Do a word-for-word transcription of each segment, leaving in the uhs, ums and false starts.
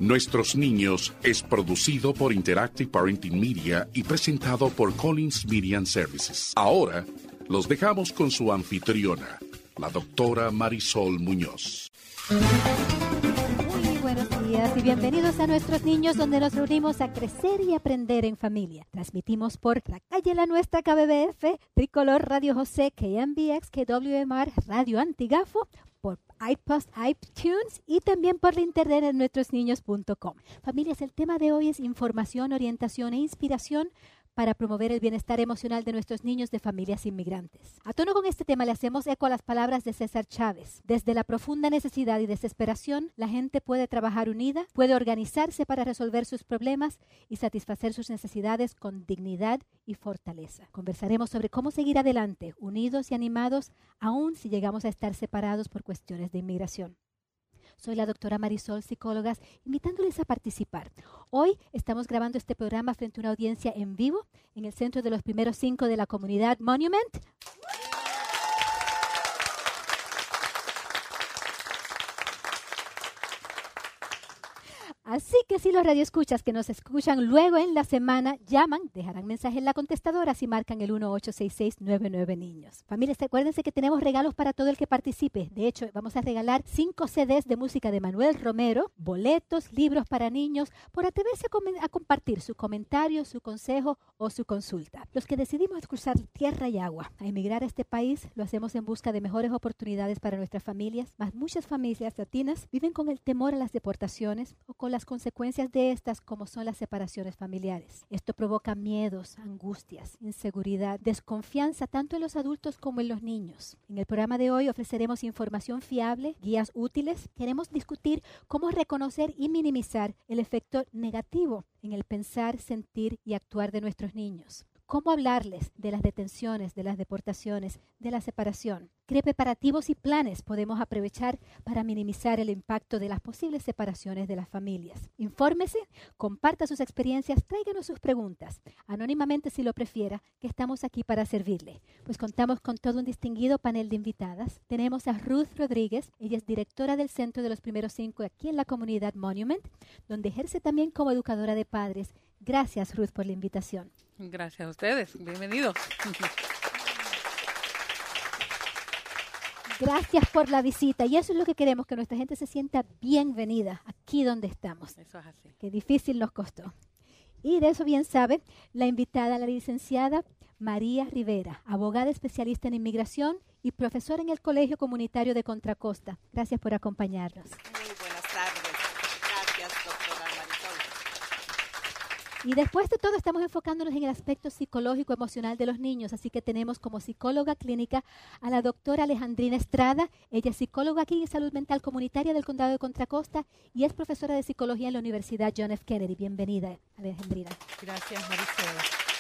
Nuestros Niños es producido por Interactive Parenting Media y presentado por Collins Media Services. Ahora, los dejamos con su anfitriona, la doctora Marisol Muñoz. Muy buenos días y bienvenidos a Nuestros Niños, donde nos reunimos a crecer y aprender en familia. Transmitimos por La Calle La Nuestra, K B B F, Tricolor, Radio José, K M B X, K W M R, Radio Antigafo, por iPost, iTunes y también por la internet en nuestros niños punto com. Familias, el tema de hoy es información, orientación e inspiración para promover el bienestar emocional de nuestros niños de familias inmigrantes. A tono con este tema le hacemos eco a las palabras de César Chávez. Desde la profunda necesidad y desesperación, la gente puede trabajar unida, puede organizarse para resolver sus problemas y satisfacer sus necesidades con dignidad y fortaleza. Conversaremos sobre cómo seguir adelante, unidos y animados, aun si llegamos a estar separados por cuestiones de inmigración. Soy la doctora Marisol, psicóloga, invitándoles a participar. Hoy estamos grabando este programa frente a una audiencia en vivo en el centro de los primeros cinco de la comunidad Monument. Así que si los radioescuchas que nos escuchan luego en la semana llaman, dejarán mensaje en la contestadora si marcan el uno ocho seis seis nueve nueve niños. Familias, acuérdense que tenemos regalos para todo el que participe. De hecho, vamos a regalar cinco C Ds de música de Manuel Romero, boletos, libros para niños, por atreverse a, com- a compartir su comentario, su consejo o su consulta. Los que decidimos cruzar tierra y agua a emigrar a este país, lo hacemos en busca de mejores oportunidades para nuestras familias, mas muchas familias latinas viven con el temor a las deportaciones o con las consecuencias de estas, como son las separaciones familiares. Esto provoca miedos, angustias, inseguridad, desconfianza tanto en los adultos como en los niños. En el programa de hoy ofreceremos información fiable, guías útiles. Queremos discutir cómo reconocer y minimizar el efecto negativo en el pensar, sentir y actuar de nuestros niños. Cómo hablarles de las detenciones, de las deportaciones, de la separación. ¿Qué preparativos y planes podemos aprovechar para minimizar el impacto de las posibles separaciones de las familias? Infórmese, comparta sus experiencias, tráiganos sus preguntas, anónimamente si lo prefiera, que estamos aquí para servirle. Pues contamos con todo un distinguido panel de invitadas. Tenemos a Ruth Rodríguez, ella es directora del Centro de los Primeros Cinco aquí en la comunidad Monument, donde ejerce también como educadora de padres. Gracias, Ruth, por la invitación. Gracias a ustedes. Bienvenidos. Gracias por la visita. Y eso es lo que queremos, que nuestra gente se sienta bienvenida aquí donde estamos. Eso es así. Qué difícil nos costó. Y de eso bien sabe la invitada, la licenciada María Rivera, abogada especialista en inmigración y profesora en el Colegio Comunitario de Contra Costa. Gracias por acompañarnos. Muy buenas tardes. Gracias, doctora Marisol. Y después de todo estamos enfocándonos en el aspecto psicológico emocional de los niños, así que tenemos como psicóloga clínica a la doctora Alejandrina Estrada. Ella es psicóloga aquí en Salud Mental Comunitaria del Condado de Contra Costa y es profesora de psicología en la Universidad John F. Kennedy. Bienvenida, Alejandrina. Gracias, Marisol.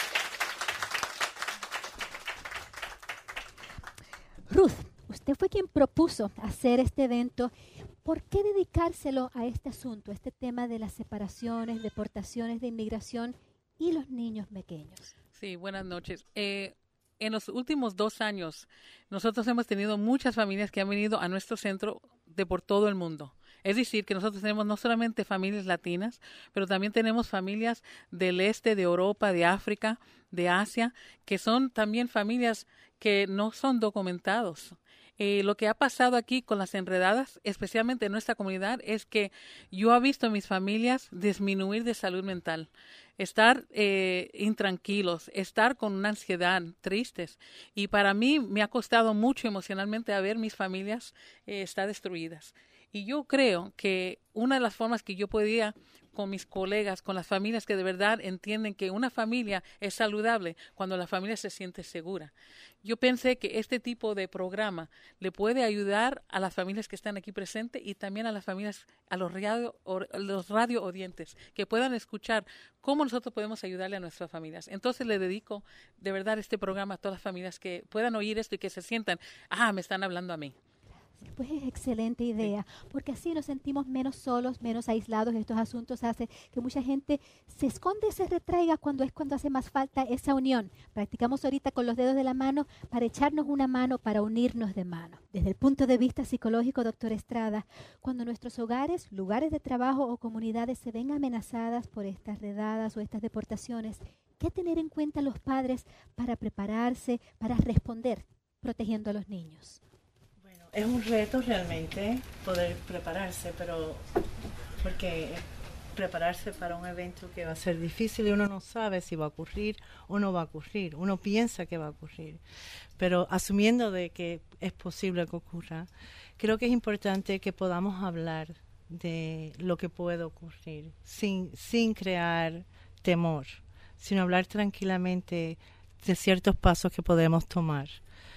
Ruth, usted fue quien propuso hacer este evento. ¿Por qué dedicárselo a este asunto, a este tema de las separaciones, deportaciones de inmigración y los niños pequeños? Sí, buenas noches. Eh, en los últimos dos años, nosotros hemos tenido muchas familias que han venido a nuestro centro de por todo el mundo. Es decir, que nosotros tenemos no solamente familias latinas, pero también tenemos familias del este, de Europa, de África, de Asia, que son también familias que no son documentados. Eh, lo que ha pasado aquí con las enredadas, especialmente en nuestra comunidad, es que yo he visto a mis familias disminuir de salud mental, estar eh, intranquilos, estar con una ansiedad, tristes. Y para mí me ha costado mucho emocionalmente a ver mis familias eh, estar destruidas. Y yo creo que una de las formas que yo podía con mis colegas, con las familias que de verdad entienden que una familia es saludable cuando la familia se siente segura. Yo pensé que este tipo de programa le puede ayudar a las familias que están aquí presentes y también a las familias, a los radio, a los radio oyentes, que puedan escuchar cómo nosotros podemos ayudarle a nuestras familias. Entonces le dedico de verdad este programa a todas las familias que puedan oír esto y que se sientan, ah, me están hablando a mí. Pues es excelente idea, porque así nos sentimos menos solos, menos aislados. Estos asuntos hacen que mucha gente se esconde y se retraiga cuando es cuando hace más falta esa unión. Practicamos ahorita con los dedos de la mano para echarnos una mano, para unirnos de mano. Desde el punto de vista psicológico, doctor Estrada, cuando nuestros hogares, lugares de trabajo o comunidades se ven amenazadas por estas redadas o estas deportaciones, ¿qué tener en cuenta los padres para prepararse, para responder, protegiendo a los niños? Es un reto realmente poder prepararse, pero porque prepararse para un evento que va a ser difícil y uno no sabe si va a ocurrir o no va a ocurrir. Uno piensa que va a ocurrir, pero asumiendo de que es posible que ocurra, creo que es importante que podamos hablar de lo que puede ocurrir sin, sin crear temor, sino hablar tranquilamente de ciertos pasos que podemos tomar.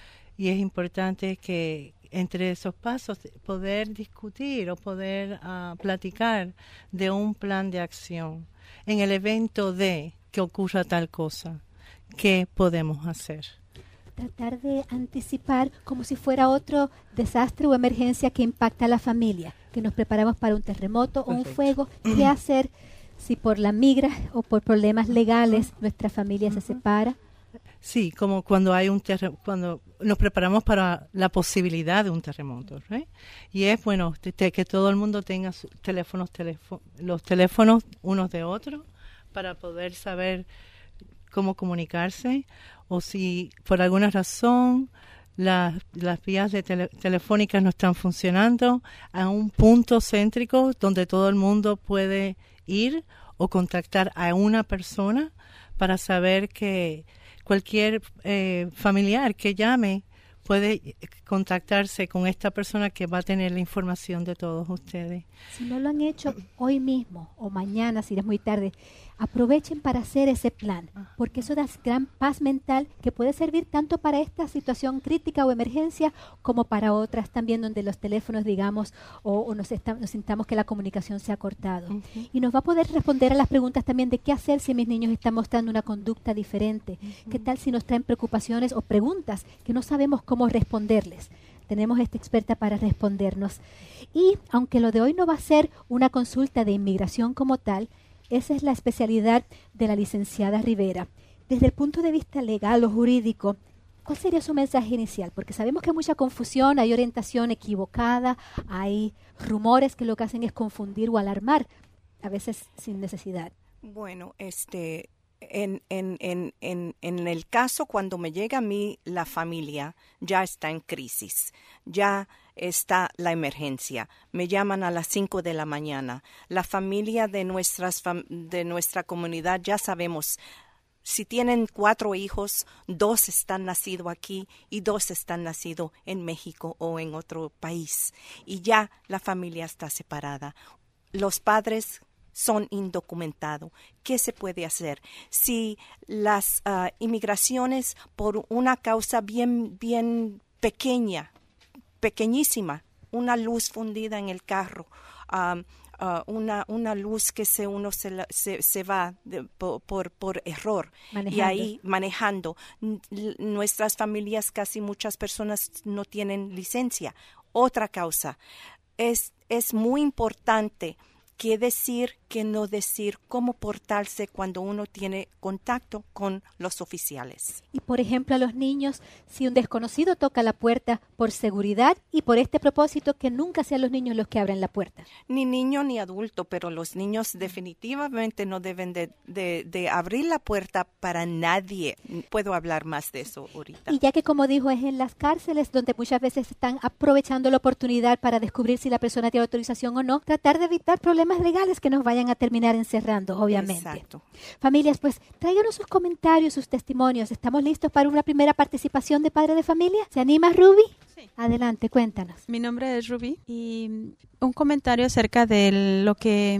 Y es importante que entre esos pasos poder discutir o poder uh, platicar de un plan de acción en el evento de que ocurra tal cosa. ¿Qué podemos hacer? Tratar de anticipar como si fuera otro desastre o emergencia que impacta a la familia, que nos preparamos para un terremoto Perfecto. o un fuego. ¿Qué hacer si por la migra o por problemas legales nuestra familia uh-huh. se separa? Sí, como cuando hay un terremoto, cuando nos preparamos para la posibilidad de un terremoto, ¿right? Y es bueno te, te, que todo el mundo tenga sus teléfonos, teléfono, los teléfonos unos de otros para poder saber cómo comunicarse, o si por alguna razón la, las vías de tele, telefónicas no están funcionando, a un punto céntrico donde todo el mundo puede ir o contactar a una persona para saber que cualquier eh, familiar que llame puede contactarse con esta persona que va a tener la información de todos ustedes. Si no lo han hecho hoy mismo o mañana, si es muy tarde, aprovechen para hacer ese plan, porque eso da gran paz mental que puede servir tanto para esta situación crítica o emergencia como para otras también donde los teléfonos, digamos, o, o nos, está, nos sintamos que la comunicación se ha cortado. Uh-huh. Y nos va a poder responder a las preguntas también de qué hacer si mis niños están mostrando una conducta diferente. Uh-huh. ¿Qué tal si nos traen preocupaciones o preguntas que no sabemos cómo responderles? Tenemos esta experta para respondernos. Y aunque lo de hoy no va a ser una consulta de inmigración como tal, esa es la especialidad de la licenciada Rivera. Desde el punto de vista legal o jurídico, ¿cuál sería su mensaje inicial? Porque sabemos que hay mucha confusión, hay orientación equivocada, hay rumores que lo que hacen es confundir o alarmar, a veces sin necesidad. Bueno, este, en, en, en, en, en el caso cuando me llega a mí la familia, ya está en crisis, ya está la emergencia. Me llaman a las cinco de la mañana. La familia de nuestras de nuestra comunidad ya sabemos, si tienen cuatro hijos, dos están nacidos aquí y dos están nacidos en México o en otro país. Y ya la familia está separada. Los padres son indocumentados. ¿Qué se puede hacer? Si las uh, inmigraciones por una causa bien, bien pequeña, pequeñísima, una luz fundida en el carro, um, uh, una una luz que se uno se, la, se, se va de, por, por, por error manejando. Y ahí manejando. N- nuestras familias, casi muchas personas no tienen licencia. Otra causa. Es, es muy importante qué decir, qué no decir, cómo portarse cuando uno tiene contacto con los oficiales. Y por ejemplo a los niños, si un desconocido toca la puerta por seguridad y por este propósito, que nunca sean los niños los que abren la puerta. Ni niño ni adulto, pero los niños definitivamente no deben de, de, de abrir la puerta para nadie. Puedo hablar más de eso ahorita. Y ya que como dijo, es en las cárceles donde muchas veces están aprovechando la oportunidad para descubrir si la persona tiene autorización o no, tratar de evitar problemas legales que nos vayan a terminar encerrando, obviamente. Exacto. Familias, pues tráiganos sus comentarios, sus testimonios. ¿Estamos listos para una primera participación de Padre de Familia? ¿Se anima, Ruby? Sí. Adelante, cuéntanos. Mi nombre es Ruby y un comentario acerca de lo que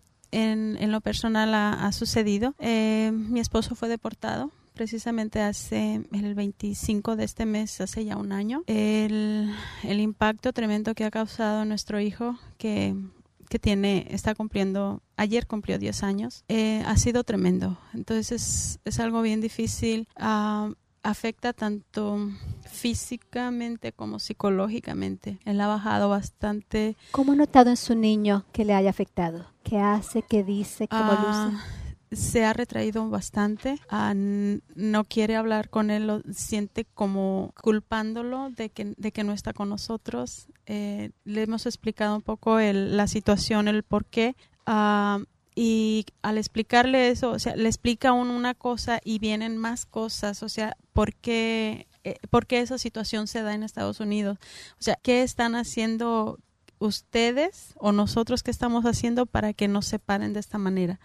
en, en lo personal ha, ha sucedido. Eh, mi esposo fue deportado precisamente hace el veinticinco de este mes, hace ya un año. El, el impacto tremendo que ha causado a nuestro hijo, que que tiene, está cumpliendo, ayer cumplió diez años, eh, ha sido tremendo. Entonces es, es algo bien difícil. Uh, afecta tanto físicamente como psicológicamente. Él ha bajado bastante. ¿Cómo ha notado en su niño que le haya afectado? ¿Qué hace? ¿Qué dice? ¿Cómo Ah, luce? Se ha retraído bastante, ah, n- no quiere hablar con él, lo siente como culpándolo de que, de que no está con nosotros. Eh, le hemos explicado un poco el, la situación, el por qué, ah, y al explicarle eso, o sea, le explica uno una cosa y vienen más cosas, o sea, por qué, eh, por qué esa situación se da en Estados Unidos, o sea, qué están haciendo ustedes o nosotros qué estamos haciendo para que nos separen de esta manera.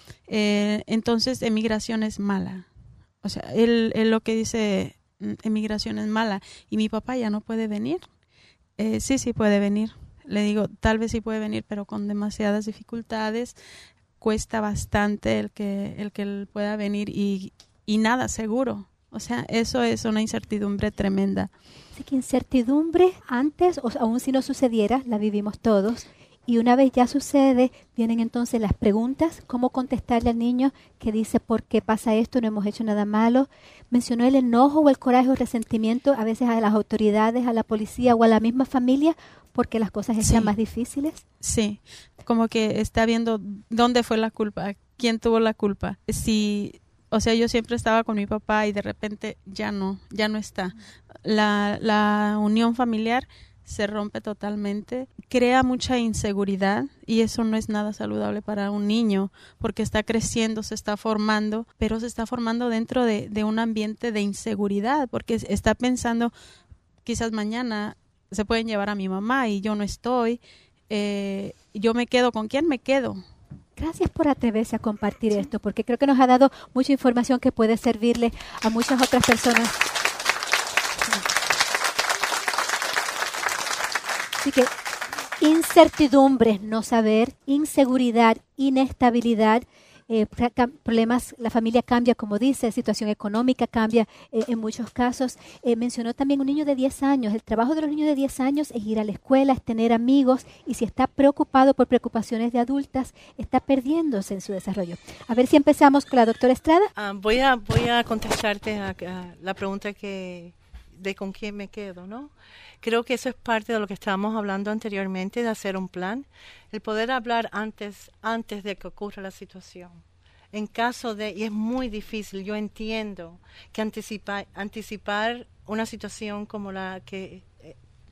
Eh, entonces, emigración es mala. O sea, él, él lo que dice, emigración es mala. Y mi papá ya no puede venir. Eh, sí, sí puede venir. Le digo, tal vez sí puede venir, pero con demasiadas dificultades. Cuesta bastante el que, el que él pueda venir y, y nada seguro. O sea, eso es una incertidumbre tremenda. Así que incertidumbre antes, o aún si no sucediera, la vivimos todos. Y una vez ya sucede, vienen entonces las preguntas, cómo contestarle al niño que dice por qué pasa esto, no hemos hecho nada malo. Mencionó el enojo o el coraje o el resentimiento a veces a las autoridades, a la policía o a la misma familia porque las cosas están Sí. más difíciles. Sí, como que está viendo dónde fue la culpa, quién tuvo la culpa. Si, o sea, yo siempre estaba con mi papá y de repente ya no, ya no está. La, la unión familiar se rompe totalmente, crea mucha inseguridad y eso no es nada saludable para un niño porque está creciendo, se está formando, pero se está formando dentro de, de un ambiente de inseguridad porque está pensando quizás mañana se pueden llevar a mi mamá y yo no estoy, eh, yo me quedo, ¿con quién me quedo? Gracias por atreverse a compartir sí. esto, porque creo que nos ha dado mucha información que puede servirle a muchas otras personas. Así que incertidumbre, no saber, inseguridad, inestabilidad, eh, problemas, la familia cambia, como dice, situación económica cambia eh, en muchos casos. Eh, mencionó también un niño de diez años. El trabajo de los niños de diez años es ir a la escuela, es tener amigos y si está preocupado por preocupaciones de adultas, está perdiéndose en su desarrollo. A ver si empezamos con la doctora Estrada. Ah, voy a voy a contestarte a, a la pregunta que de con quién me quedo, ¿no? Creo que eso es parte de lo que estábamos hablando anteriormente, de hacer un plan, el poder hablar antes antes de que ocurra la situación. En caso de, y es muy difícil, yo entiendo que anticipa, anticipar una situación como la que eh,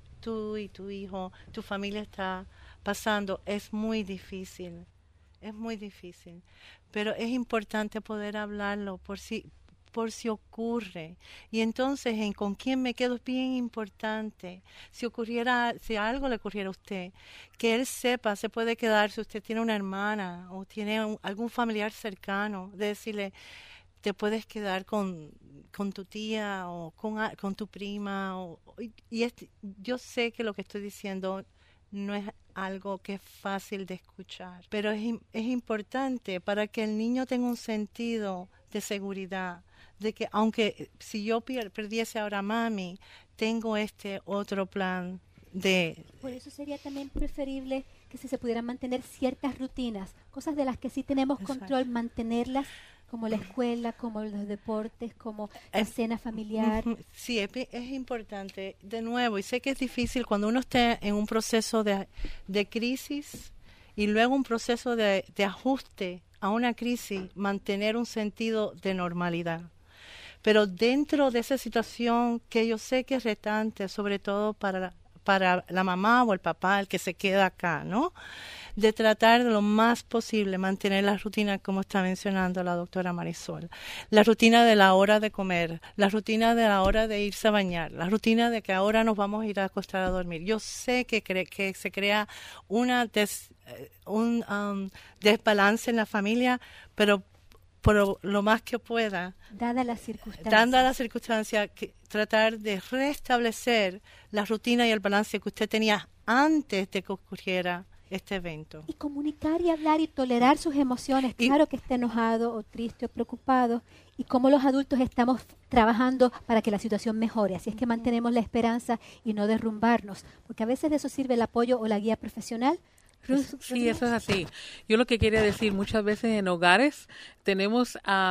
tú y tu hijo, tu familia está pasando, es muy difícil, es muy difícil, pero es importante poder hablarlo por si por si ocurre. Y entonces, en con quién me quedo es bien importante. Si ocurriera, si algo le ocurriera a usted, que él sepa, se puede quedar, si usted tiene una hermana o tiene un, algún familiar cercano, de decirle, te puedes quedar con, con tu tía o con, con tu prima. O, y este, yo sé que lo que estoy diciendo no es algo que es fácil de escuchar, pero es, es importante para que el niño tenga un sentido de seguridad, de que aunque si yo pier, perdiese ahora a mami, tengo este otro plan de... Por eso sería también preferible que si se pudieran mantener ciertas rutinas, cosas de las que sí tenemos Exacto. control, mantenerlas, como la escuela, como los deportes, como la es, cena familiar. Sí, es, es importante, de nuevo, y sé que es difícil cuando uno está en un proceso de, de crisis y luego un proceso de, de ajuste a una crisis, mantener un sentido de normalidad. Pero dentro de esa situación que yo sé que es retante, sobre todo para, para la mamá o el papá, el que se queda acá, ¿no? De tratar de lo más posible mantener la rutina, como está mencionando la doctora Marisol. La rutina de la hora de comer, la rutina de la hora de irse a bañar, la rutina de que ahora nos vamos a ir a acostar a dormir. Yo sé que, cre- que se crea una des- un um, desbalance en la familia, pero por lo más que pueda, dada las circunstancias, dando a las circunstancias, que tratar de restablecer la rutina y el balance que usted tenía antes de que ocurriera este evento. Y comunicar y hablar y tolerar sus emociones, y, claro que esté enojado o triste o preocupado, y cómo los adultos estamos trabajando para que la situación mejore. Así es que mantenemos la esperanza y no derrumbarnos, porque a veces de eso sirve el apoyo o la guía profesional. Sí, eso es así. Yo lo que quería decir, muchas veces en hogares tenemos a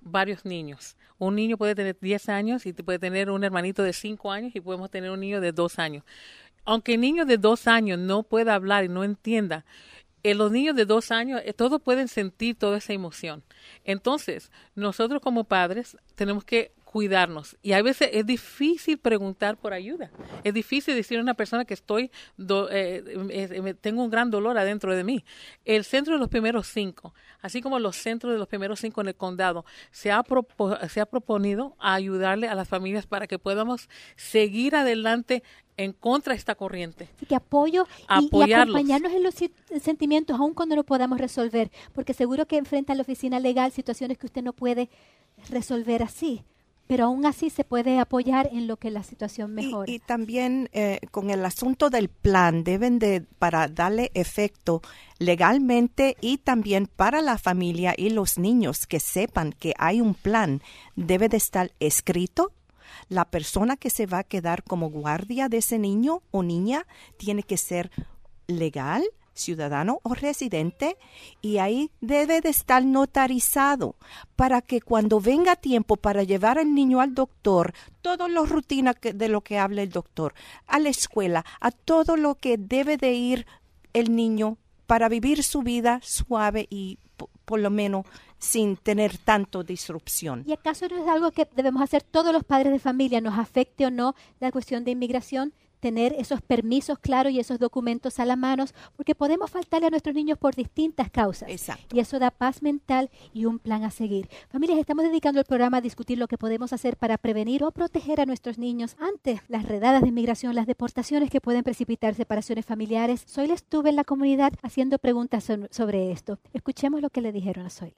varios niños. Un niño puede tener diez años y puede tener un hermanito de cinco años y podemos tener un niño de dos años. Aunque el niño de dos años no pueda hablar y no entienda, eh, los niños de dos años, eh, todos pueden sentir toda esa emoción. Entonces, nosotros como padres tenemos que cuidarnos. Y a veces es difícil preguntar por ayuda. Es difícil decir a una persona que estoy, do, eh, eh, tengo un gran dolor adentro de mí. El Centro de los Primeros Cinco, así como los centros de los primeros cinco en el condado, se ha, propo, se ha proponido a ayudarle a las familias para que podamos seguir adelante en contra de esta corriente. Así que apoyo y, y acompañarnos en los sentimientos, aun cuando no podamos resolver, porque seguro que enfrenta a la oficina legal situaciones que usted no puede resolver así. Pero aún así se puede apoyar en lo que la situación mejore. Y, y también eh, con el asunto del plan, deben de, para darle efecto legalmente y también para la familia y los niños que sepan que hay un plan, debe de estar escrito. La persona que se va a quedar como guardia de ese niño o niña tiene que ser legal, ciudadano o residente, y ahí debe de estar notarizado para que cuando venga tiempo para llevar al niño al doctor, todas las rutinas de lo que habla el doctor, a la escuela, a todo lo que debe de ir el niño para vivir su vida suave y p- por lo menos sin tener tanto disrupción. ¿Y acaso no es algo que debemos hacer todos los padres de familia, nos afecte o no la cuestión de inmigración? Tener esos permisos claros y esos documentos a la mano, porque podemos faltarle a nuestros niños por distintas causas. Exacto. Y eso da paz mental y un plan a seguir. Familias, estamos dedicando el programa a discutir lo que podemos hacer para prevenir o proteger a nuestros niños ante las redadas de inmigración, las deportaciones que pueden precipitar separaciones familiares. Zoila estuve en la comunidad haciendo preguntas so- sobre esto. Escuchemos lo que le dijeron a Zoila.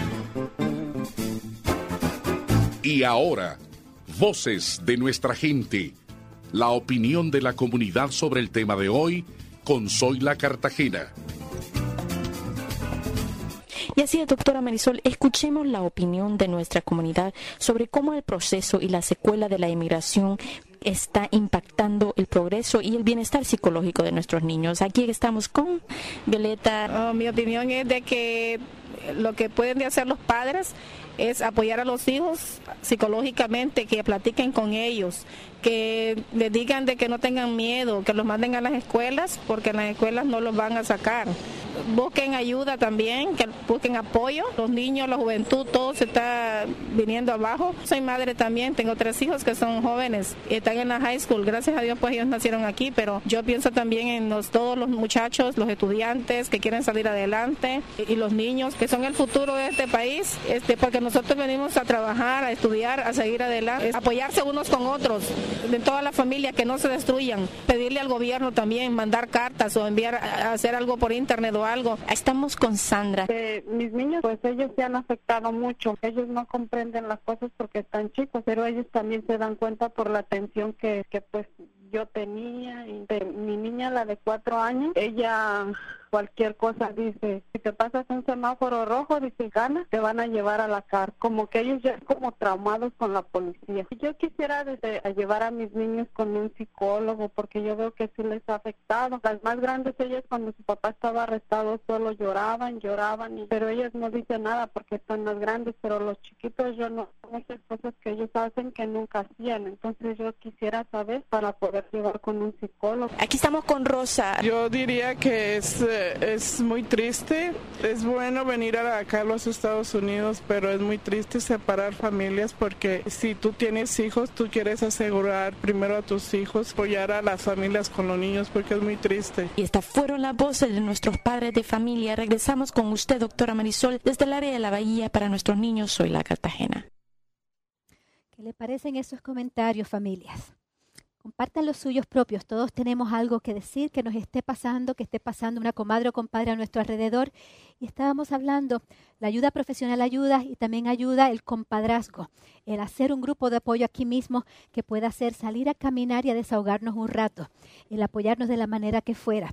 Y ahora, voces de nuestra gente. La opinión de la comunidad sobre el tema de hoy con Zoila Cartagena. Y así es, doctora Marisol, escuchemos la opinión de nuestra comunidad sobre cómo el proceso y la secuela de la inmigración está impactando el progreso y el bienestar psicológico de nuestros niños. Aquí estamos con Violeta. Oh, mi opinión es de que lo que pueden hacer los padres es apoyar a los hijos psicológicamente, que platiquen con ellos, que les digan de que no tengan miedo, que los manden a las escuelas, porque en las escuelas no los van a sacar. Busquen ayuda también, que busquen apoyo. Los niños, la juventud, todo se está viniendo abajo. Soy madre también, tengo tres hijos que son jóvenes, están en la high school. Gracias a Dios pues ellos nacieron aquí, pero yo pienso también en los, todos los muchachos, los estudiantes que quieren salir adelante y los niños que son el futuro de este país, este, porque nosotros venimos a trabajar, a estudiar, a seguir adelante, apoyarse unos con otros, de toda la familia, que no se destruyan, pedirle al gobierno también, mandar cartas o enviar a hacer algo por internet o algo. Estamos con Sandra. Eh, mis niños, pues ellos se han afectado mucho. Ellos no comprenden las cosas porque están chicos, pero ellos también se dan cuenta por la atención que, que pues yo tenía. Y de, mi niña, la de cuatro años, ella cualquier cosa dice, si te pasas un semáforo rojo, dice, gana, te van a llevar a la cárcel. Como que ellos ya están como traumados con la policía. Yo quisiera desde a llevar a mis niños con un psicólogo, porque yo veo que sí les ha afectado. Las más grandes, ellas cuando su papá estaba arrestado solo lloraban, lloraban, y, pero ellas no dicen nada porque están más grandes, pero los chiquitos yo no, muchas cosas que ellos hacen que nunca hacían. Entonces yo quisiera saber para poder llevar con un psicólogo. Aquí estamos con Rosa. Yo diría que es es muy triste. Es bueno venir a acá a los Estados Unidos, pero es muy triste separar familias, porque si tú tienes hijos, tú quieres asegurar primero a tus hijos, apoyar a las familias con los niños, porque es muy triste. Y estas fueron las voces de nuestros padres de familia. Regresamos con usted, doctora Marisol, desde el área de la Bahía para nuestros niños. Zoila Cartagena. ¿Qué le parecen esos comentarios, familias? Compartan los suyos propios. Todos tenemos algo que decir, que nos esté pasando, que esté pasando una comadre o compadre a nuestro alrededor. Y estábamos hablando, la ayuda profesional ayuda, y también ayuda el compadrazgo, el hacer un grupo de apoyo aquí mismo que pueda hacer salir a caminar y a desahogarnos un rato, el apoyarnos de la manera que fuera.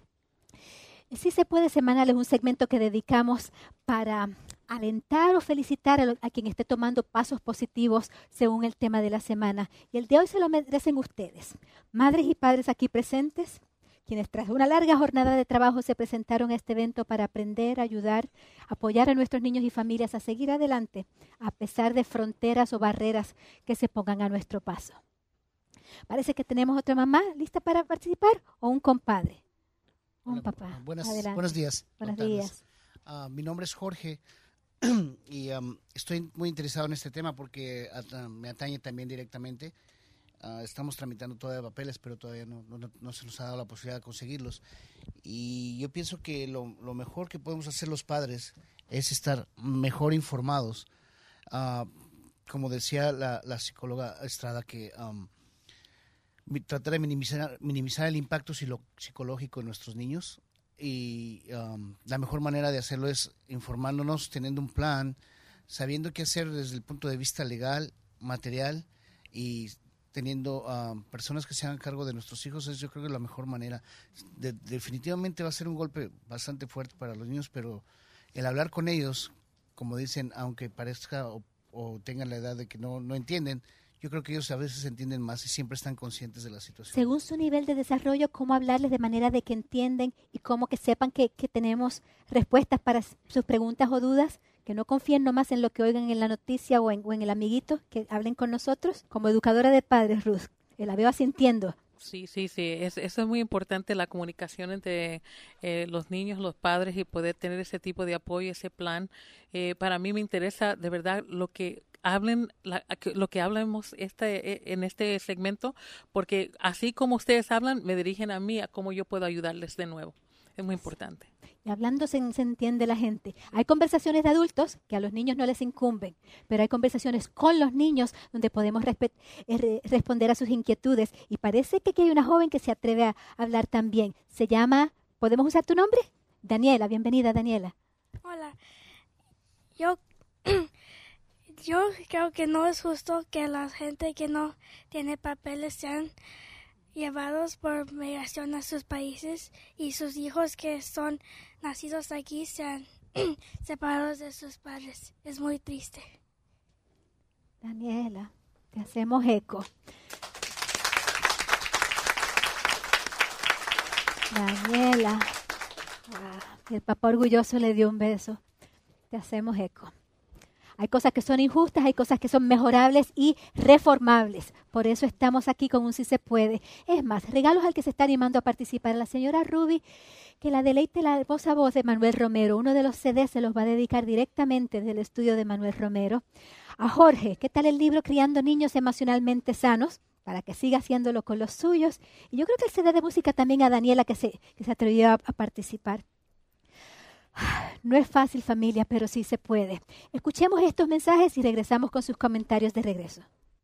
Sí se puede semanal, es un segmento que dedicamos para alentar o felicitar a, lo, a quien esté tomando pasos positivos según el tema de la semana. Y el de hoy se lo merecen ustedes, madres y padres aquí presentes, quienes tras una larga jornada de trabajo se presentaron a este evento para aprender, ayudar, apoyar a nuestros niños y familias a seguir adelante, a pesar de fronteras o barreras que se pongan a nuestro paso. Parece que tenemos otra mamá lista para participar o un compadre. Un Hola, papá. Buenas, Adelante. buenos días. Buenos Buenas días. Uh, mi nombre es Jorge y um, estoy muy interesado en este tema porque uh, me atañe también directamente. Uh, estamos tramitando todavía papeles, pero todavía no, no, no se nos ha dado la posibilidad de conseguirlos. Y yo pienso que lo, lo mejor que podemos hacer los padres es estar mejor informados. Uh, como decía la, la psicóloga Estrada, que um, tratar de minimizar, minimizar el impacto psicológico de nuestros niños. Y um, la mejor manera de hacerlo es informándonos, teniendo un plan, sabiendo qué hacer desde el punto de vista legal, material, y teniendo um, personas que se hagan cargo de nuestros hijos. Es, yo creo que la mejor manera. De, definitivamente va a ser un golpe bastante fuerte para los niños, pero el hablar con ellos, como dicen, aunque parezca o, o tengan la edad de que no, no entienden, yo creo que ellos a veces entienden más y siempre están conscientes de la situación. Según su nivel de desarrollo, cómo hablarles de manera de que entienden y cómo que sepan que, que tenemos respuestas para sus preguntas o dudas, que no confíen nomás en lo que oigan en la noticia o en, o en el amiguito, que hablen con nosotros. Como educadora de padres, Ruth, la veo asintiendo. Sí, sí, sí. Es, eso es muy importante, la comunicación entre eh, los niños, los padres, y poder tener ese tipo de apoyo, ese plan. Eh, para mí me interesa de verdad lo que hablen, la, lo que hablamos este, en este segmento, porque así como ustedes hablan, me dirigen a mí a cómo yo puedo ayudarles de nuevo. Es muy importante. Y hablando se, se entiende la gente. Hay conversaciones de adultos que a los niños no les incumben, pero hay conversaciones con los niños donde podemos respe- eh, responder a sus inquietudes. Y parece que aquí hay una joven que se atreve a hablar también. Se llama, ¿podemos usar tu nombre? Daniela, bienvenida Daniela. Hola. Yo, yo creo que no es justo que la gente que no tiene papeles sean llevados por migración a sus países y sus hijos que son nacidos aquí sean separados de sus padres. Es muy triste. Daniela, te hacemos eco. Daniela, wow, el papá orgulloso le dio un beso. Te hacemos eco. Hay cosas que son injustas, hay cosas que son mejorables y reformables. Por eso estamos aquí con un Sí Se Puede. Es más, regalos al que se está animando a participar. La señora Ruby, que la deleite la voz a voz de Manuel Romero. Uno de los C D se los va a dedicar directamente del estudio de Manuel Romero. A Jorge, ¿qué tal el libro Criando Niños Emocionalmente Sanos? Para que siga haciéndolo con los suyos. Y yo creo que el C D de música también a Daniela, que se, que se atrevió a, a participar. No es fácil, familia, pero sí se puede. Escuchemos estos mensajes y regresamos con sus comentarios de regreso.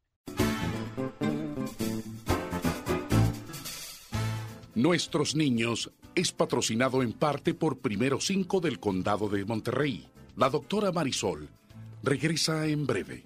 Nuestros Niños es patrocinado en parte por Primero Cinco del Condado de Monterrey. La doctora Marisol regresa en breve.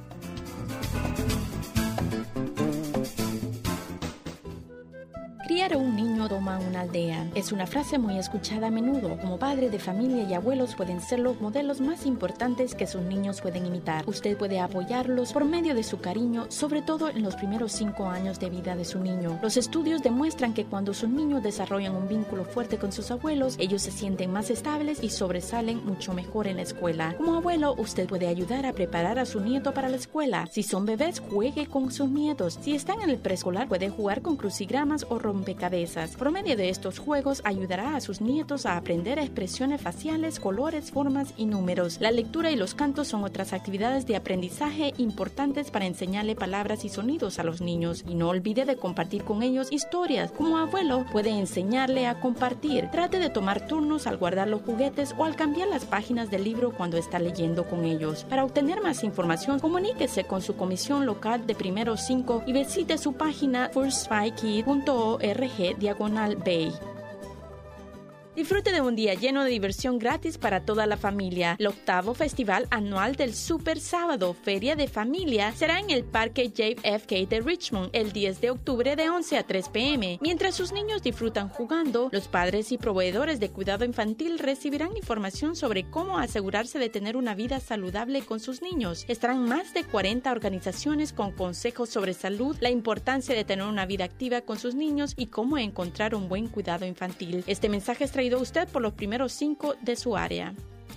Criar a un niño toma una aldea. Es una frase muy escuchada a menudo. Como padre de familia y abuelos pueden ser los modelos más importantes que sus niños pueden imitar. Usted puede apoyarlos por medio de su cariño, sobre todo en los primeros cinco años de vida de su niño. Los estudios demuestran que cuando sus niños desarrollan un vínculo fuerte con sus abuelos, ellos se sienten más estables y sobresalen mucho mejor en la escuela. Como abuelo, usted puede ayudar a preparar a su nieto para la escuela. Si son bebés, juegue con sus nietos. Si están en el preescolar, puede jugar con crucigramas o rompecabezas. Por medio de estos juegos ayudará a sus nietos a aprender expresiones faciales, colores, formas y números. La lectura y los cantos son otras actividades de aprendizaje importantes para enseñarle palabras y sonidos a los niños. Y no olvide de compartir con ellos historias. Como abuelo, puede enseñarle a compartir. Trate de tomar turnos al guardar los juguetes o al cambiar las páginas del libro cuando está leyendo con ellos. Para obtener más información, comuníquese con su comisión local de Primero Cinco y visite su página first five kids punto org diagonal bay. Disfrute de un día lleno de diversión gratis para toda la familia. El octavo Festival Anual del Super Sábado, Feria de Familia, será en el Parque J F K de Richmond el diez de octubre de once a tres p m Mientras sus niños disfrutan jugando, los padres y proveedores de cuidado infantil recibirán información sobre cómo asegurarse de tener una vida saludable con sus niños. Estarán más de cuarenta organizaciones con consejos sobre salud, la importancia de tener una vida activa con sus niños y cómo encontrar un buen cuidado infantil. Este mensaje es traído a usted por los primeros cinco de su área.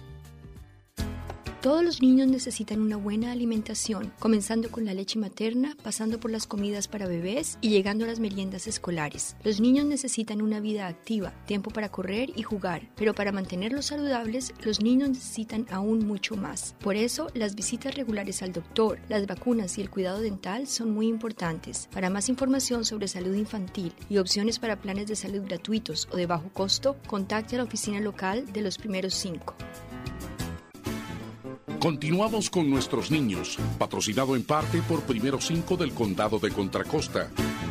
Todos los niños necesitan una buena alimentación, comenzando con la leche materna, pasando por las comidas para bebés y llegando a las meriendas escolares. Los niños necesitan una vida activa, tiempo para correr y jugar, pero para mantenerlos saludables, los niños necesitan aún mucho más. Por eso, las visitas regulares al doctor, las vacunas y el cuidado dental son muy importantes. Para más información sobre salud infantil y opciones para planes de salud gratuitos o de bajo costo, contacte a la oficina local de los primeros cinco. Continuamos con Nuestros Niños, patrocinado en parte por Primero Cinco del Condado de Contra Costa.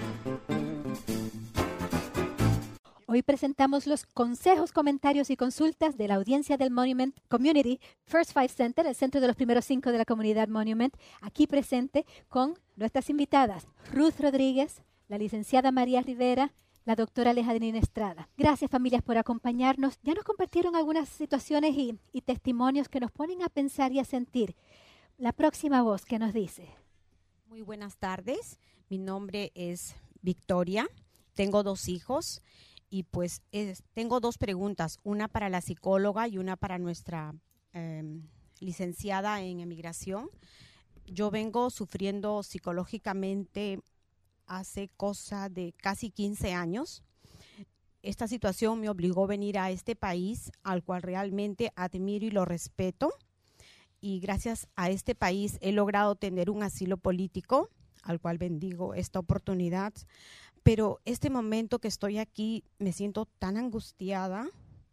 Hoy presentamos los consejos, comentarios y consultas de la audiencia del Monument Community First Five Center, el centro de los primeros cinco de la comunidad Monument, aquí presente con nuestras invitadas, Ruth Rodríguez, la licenciada María Rivera, la doctora Alejandrina Estrada. Gracias, familias, por acompañarnos. Ya nos compartieron algunas situaciones y, y testimonios que nos ponen a pensar y a sentir. La próxima voz, ¿qué nos dice? Muy buenas tardes. Mi nombre es Victoria. Tengo dos hijos y pues es, tengo dos preguntas, una para la psicóloga y una para nuestra eh, licenciada en emigración. Yo vengo sufriendo psicológicamente hace cosa de casi quince años. Esta situación me obligó a venir a este país, al cual realmente admiro y lo respeto. Y gracias a este país he logrado tener un asilo político, al cual bendigo esta oportunidad. Pero este momento que estoy aquí me siento tan angustiada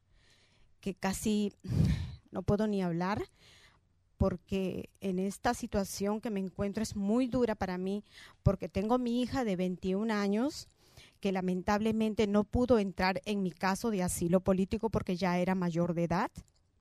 que casi no puedo ni hablar, porque en esta situación que me encuentro es muy dura para mí, porque tengo mi hija de veintiún años que lamentablemente no pudo entrar en mi caso de asilo político porque ya era mayor de edad.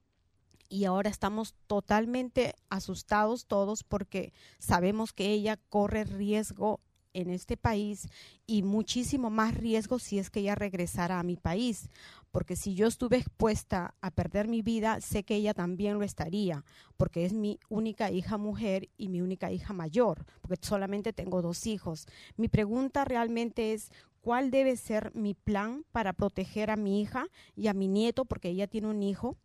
Y ahora estamos totalmente asustados todos porque sabemos que ella corre riesgo en este país y muchísimo más riesgo si es que ella regresara a mi país, porque si yo estuve expuesta a perder mi vida, sé que ella también lo estaría, porque es mi única hija mujer y mi única hija mayor, porque solamente tengo dos hijos. Mi pregunta realmente es, ¿cuál debe ser mi plan para proteger a mi hija y a mi nieto, porque ella tiene un hijo?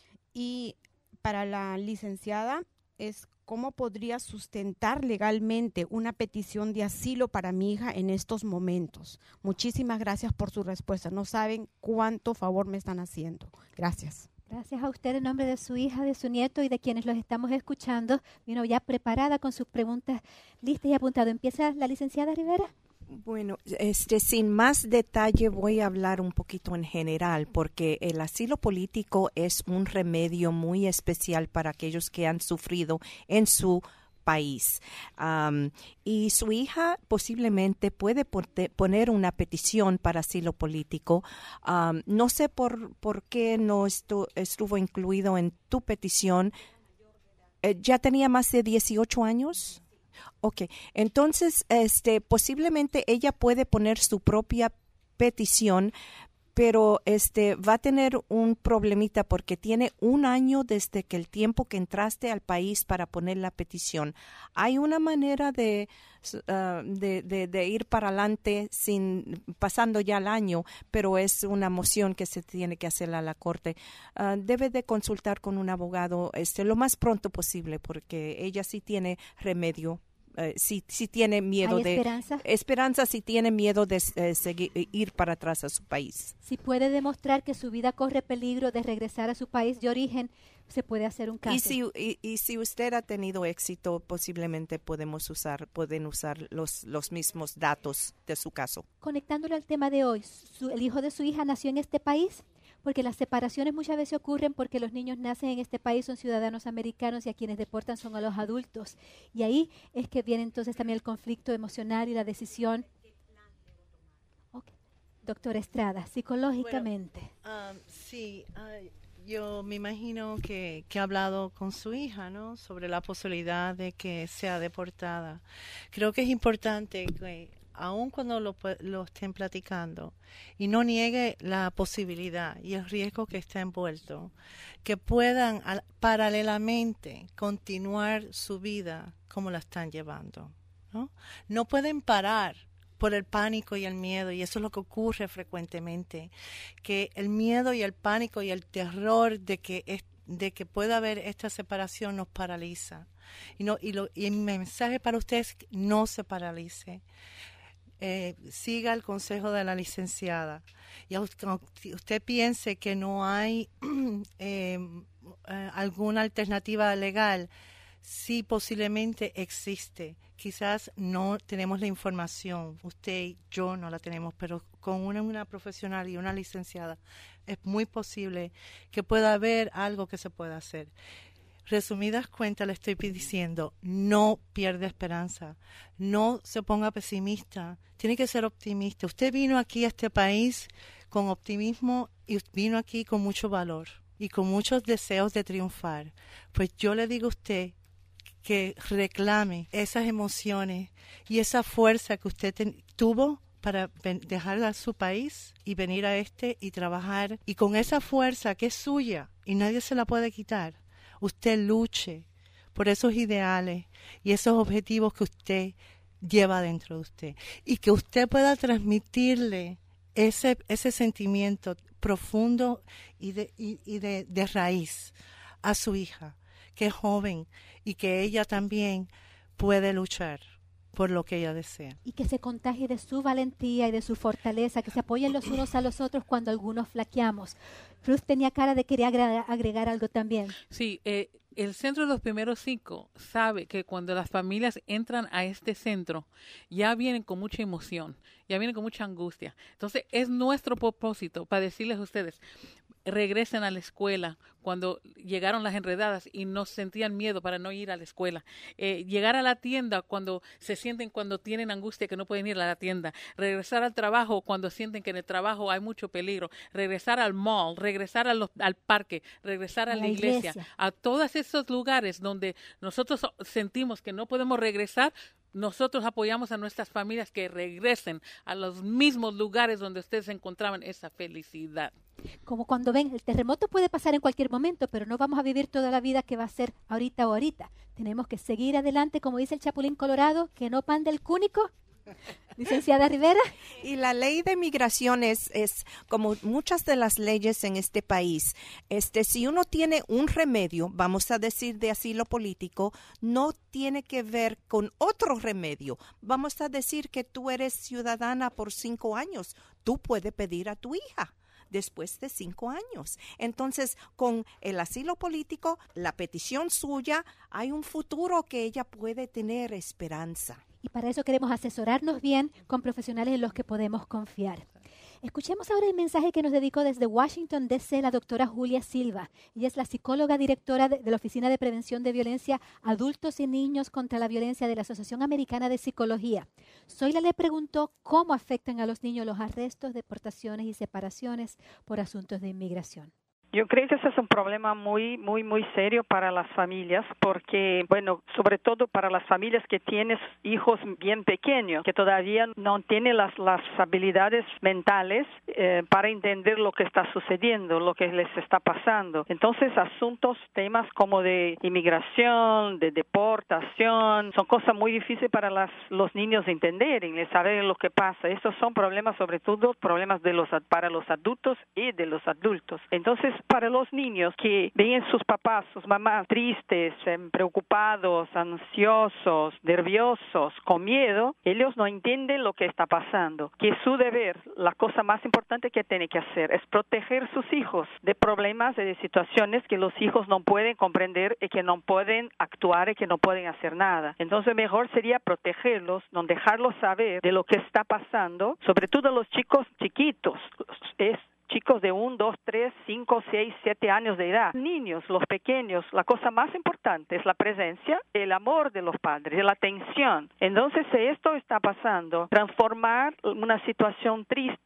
Y para la licenciada es cómo podría sustentar legalmente una petición de asilo para mi hija en estos momentos. Muchísimas gracias por su respuesta. No saben cuánto favor me están haciendo. Gracias. Gracias a usted en nombre de su hija, de su nieto y de quienes los estamos escuchando. Vino ya preparada con sus preguntas listas y apuntado. ¿Empieza la licenciada Rivera? Bueno, este, sin más detalle voy a hablar un poquito en general, porque el asilo político es un remedio muy especial para aquellos que han sufrido en su país. Um, y su hija posiblemente puede porte, poner una petición para asilo político. Um, no sé por, por qué no estu, estuvo incluido en tu petición. Eh, ¿Ya tenía más de dieciocho años? Ok, entonces este, posiblemente ella puede poner su propia petición, pero este, va a tener un problemita porque tiene un año desde que el tiempo que entraste al país para poner la petición. Hay una manera de, uh, de, de, de ir para adelante sin pasando ya el año, pero es una moción que se tiene que hacer a la corte. Uh, debe de consultar con un abogado este, lo más pronto posible porque ella sí tiene remedio. Uh, si, si tiene miedo ¿Hay de esperanza? esperanza si tiene miedo de uh, seguir, ir para atrás a su país. Si puede demostrar que su vida corre peligro de regresar a su país de origen, se puede hacer un caso. Y si, y, y si usted ha tenido éxito, posiblemente podemos usar, pueden usar los, los mismos datos de su caso. Conectándolo al tema de hoy, su, ¿el hijo de su hija nació en este país? Porque las separaciones muchas veces ocurren porque los niños nacen en este país, son ciudadanos americanos y a quienes deportan son a los adultos. Y ahí es que viene entonces también el conflicto emocional y la decisión. Okay. doctora Estrada, psicológicamente? Bueno, um, sí, uh, yo me imagino que, que ha hablado con su hija, ¿no?, sobre la posibilidad de que sea deportada. Creo que es importante que, aun cuando lo, lo estén platicando, y no niegue la posibilidad y el riesgo que está envuelto, que puedan al, paralelamente continuar su vida como la están llevando, ¿no? No pueden parar por el pánico y el miedo, y eso es lo que ocurre frecuentemente, que el miedo y el pánico y el terror de que es, de que pueda haber esta separación nos paraliza. Y, no, y, lo, y mi mensaje para ustedes es que no se paralice. Eh, siga el consejo de la licenciada. Y usted, usted piense que no hay eh, eh, alguna alternativa legal, sí posiblemente existe. Quizás no tenemos la información, usted y yo no la tenemos, pero con una, una profesional y una licenciada es muy posible que pueda haber algo que se pueda hacer. Resumidas cuentas, le estoy diciendo, no pierda esperanza, no se ponga pesimista, tiene que ser optimista. Usted vino aquí a este país con optimismo y vino aquí con mucho valor y con muchos deseos de triunfar. Pues yo le digo a usted que reclame esas emociones y esa fuerza que usted ten, tuvo para ven, dejar a su país y venir a este y trabajar. Y con esa fuerza que es suya y nadie se la puede quitar, usted luche por esos ideales y esos objetivos que usted lleva dentro de usted. Y que usted pueda transmitirle ese, ese sentimiento profundo y, de, y, y de, de raíz a su hija, que es joven, y que ella también puede luchar por lo que ella desea. Y que se contagie de su valentía y de su fortaleza, que se apoyen los unos a los otros cuando algunos flaqueamos. Ruth tenía cara de querer agregar, agregar algo también. Sí, eh, el Centro de los Primeros Cinco sabe que cuando las familias entran a este centro, ya vienen con mucha emoción, ya vienen con mucha angustia. Entonces, es nuestro propósito para decirles a ustedes, regresen a la escuela cuando llegaron las enredadas y no sentían miedo para no ir a la escuela. Eh, llegar a la tienda cuando se sienten, cuando tienen angustia que no pueden ir a la tienda. Regresar al trabajo cuando sienten que en el trabajo hay mucho peligro. Regresar al mall, regresar a los, al parque, regresar a, a la, la iglesia, iglesia. A todos esos lugares donde nosotros sentimos que no podemos regresar. Nosotros apoyamos a nuestras familias que regresen a los mismos lugares donde ustedes encontraban esa felicidad. Como cuando ven, el terremoto puede pasar en cualquier momento, pero no vamos a vivir toda la vida que va a ser ahorita o ahorita. Tenemos que seguir adelante, como dice el Chapulín Colorado, que no pande el cúnico. Licenciada Rivera. Y la ley de migración es, es como muchas de las leyes en este país. Este, si uno tiene un remedio, vamos a decir de asilo político, no tiene que ver con otro remedio. Vamos a decir que tú eres ciudadana por cinco años. Tú puedes pedir a tu hija después de cinco años. Entonces, con el asilo político, la petición suya, hay un futuro que ella puede tener esperanza. Y para eso queremos asesorarnos bien con profesionales en los que podemos confiar. Escuchemos ahora el mensaje que nos dedicó desde Washington, D C la doctora Julia Silva. Ella es la psicóloga directora de, de la Oficina de Prevención de Violencia Adultos y Niños contra la Violencia de la Asociación Americana de Psicología. Zoila le preguntó cómo afectan a los niños los arrestos, deportaciones y separaciones por asuntos de inmigración. Yo creo que ese es un problema muy, muy, muy serio para las familias porque, bueno, sobre todo para las familias que tienen hijos bien pequeños, que todavía no tienen las, las habilidades mentales eh, para entender lo que está sucediendo, lo que les está pasando. Entonces, asuntos, temas como de inmigración, de deportación, son cosas muy difíciles para las, los niños de entender y de saber lo que pasa. Estos son problemas, sobre todo, problemas de los, para los adultos y de los adultos. Entonces, para los niños que ven sus papás, sus mamás tristes, eh, preocupados, ansiosos, nerviosos, con miedo, ellos no entienden lo que está pasando. Que su deber, la cosa más importante que tiene que hacer es proteger sus hijos de problemas y de situaciones que los hijos no pueden comprender y que no pueden actuar y que no pueden hacer nada. Entonces mejor sería protegerlos, no dejarlos saber de lo que está pasando, sobre todo los chicos chiquitos. Es chicos de uno, dos, tres, cinco, seis, siete años de edad. Niños, los pequeños, la cosa más importante es la presencia, el amor de los padres, la atención. Entonces, si esto está pasando, transformar una situación triste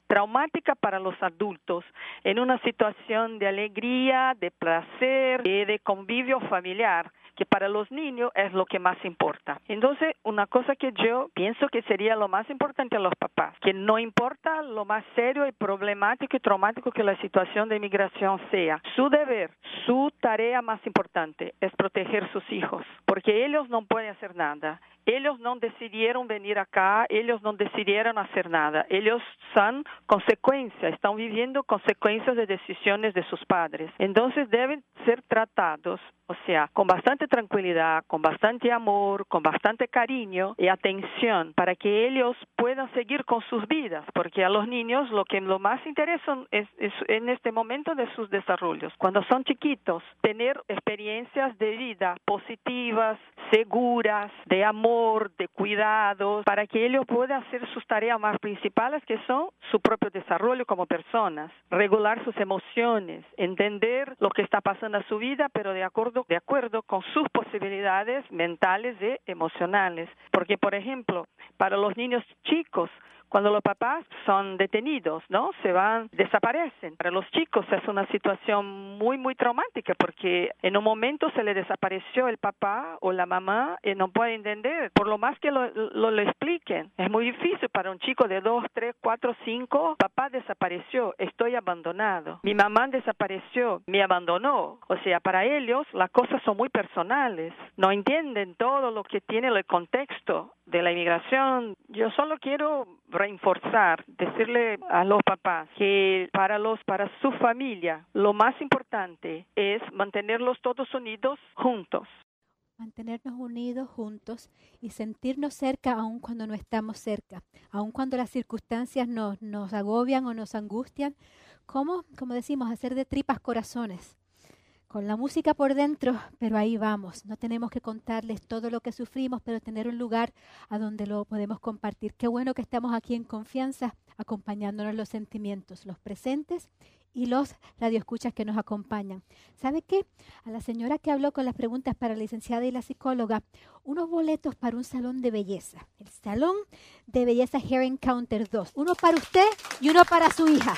traumática para los adultos en una situación de alegría, de placer y de convivio familiar, que para los niños es lo que más importa. Entonces, una cosa que yo pienso que sería lo más importante a los papás, que no importa lo más serio y problemático y traumático que la situación de inmigración sea, su deber, su tarea más importante es proteger sus hijos, porque ellos no pueden hacer nada. Ellos no decidieron venir acá, ellos no decidieron hacer nada. Ellos son consecuencias, están viviendo consecuencias de decisiones de sus padres. Entonces deben ser tratados, o sea, con bastante tranquilidad, con bastante amor, con bastante cariño y atención para que ellos puedan seguir con sus vidas, porque a los niños lo que lo más interesa es, es en este momento de sus desarrollos, cuando son chiquitos, tener experiencias de vida positivas, seguras, de amor, de cuidados, para que ellos puedan hacer sus tareas más principales, que son su propio desarrollo como personas, regular sus emociones, entender lo que está pasando en su vida, pero de acuerdo, de acuerdo con sus posibilidades mentales y emocionales. Porque, por ejemplo, para los niños chicos, cuando los papás son detenidos, ¿no? Se van, desaparecen. Para los chicos es una situación muy, muy traumática porque en un momento se le desapareció el papá o la mamá y no puede entender. Por lo más que lo, lo, lo expliquen, es muy difícil para un chico de dos, tres, cuatro, cinco. Papá desapareció, estoy abandonado. Mi mamá desapareció, me abandonó. O sea, para ellos las cosas son muy personales. No entienden todo lo que tiene el contexto de la inmigración. Yo solo quiero reforzar, decirle a los papás que para los para su familia lo más importante es mantenerlos todos unidos juntos. Mantenernos unidos juntos y sentirnos cerca aun cuando no estamos cerca, aun cuando las circunstancias nos, nos agobian o nos angustian. ¿Cómo? Como decimos, hacer de tripas corazones. Con la música por dentro, pero ahí vamos. No tenemos que contarles todo lo que sufrimos, pero tener un lugar a donde lo podemos compartir. Qué bueno que estamos aquí en confianza, acompañándonos los sentimientos, los presentes y los radioescuchas que nos acompañan. ¿Sabe qué? A la señora que habló con las preguntas para la licenciada y la psicóloga, unos boletos para un salón de belleza. El Salón de Belleza Hair Encounter dos. Uno para usted y uno para su hija.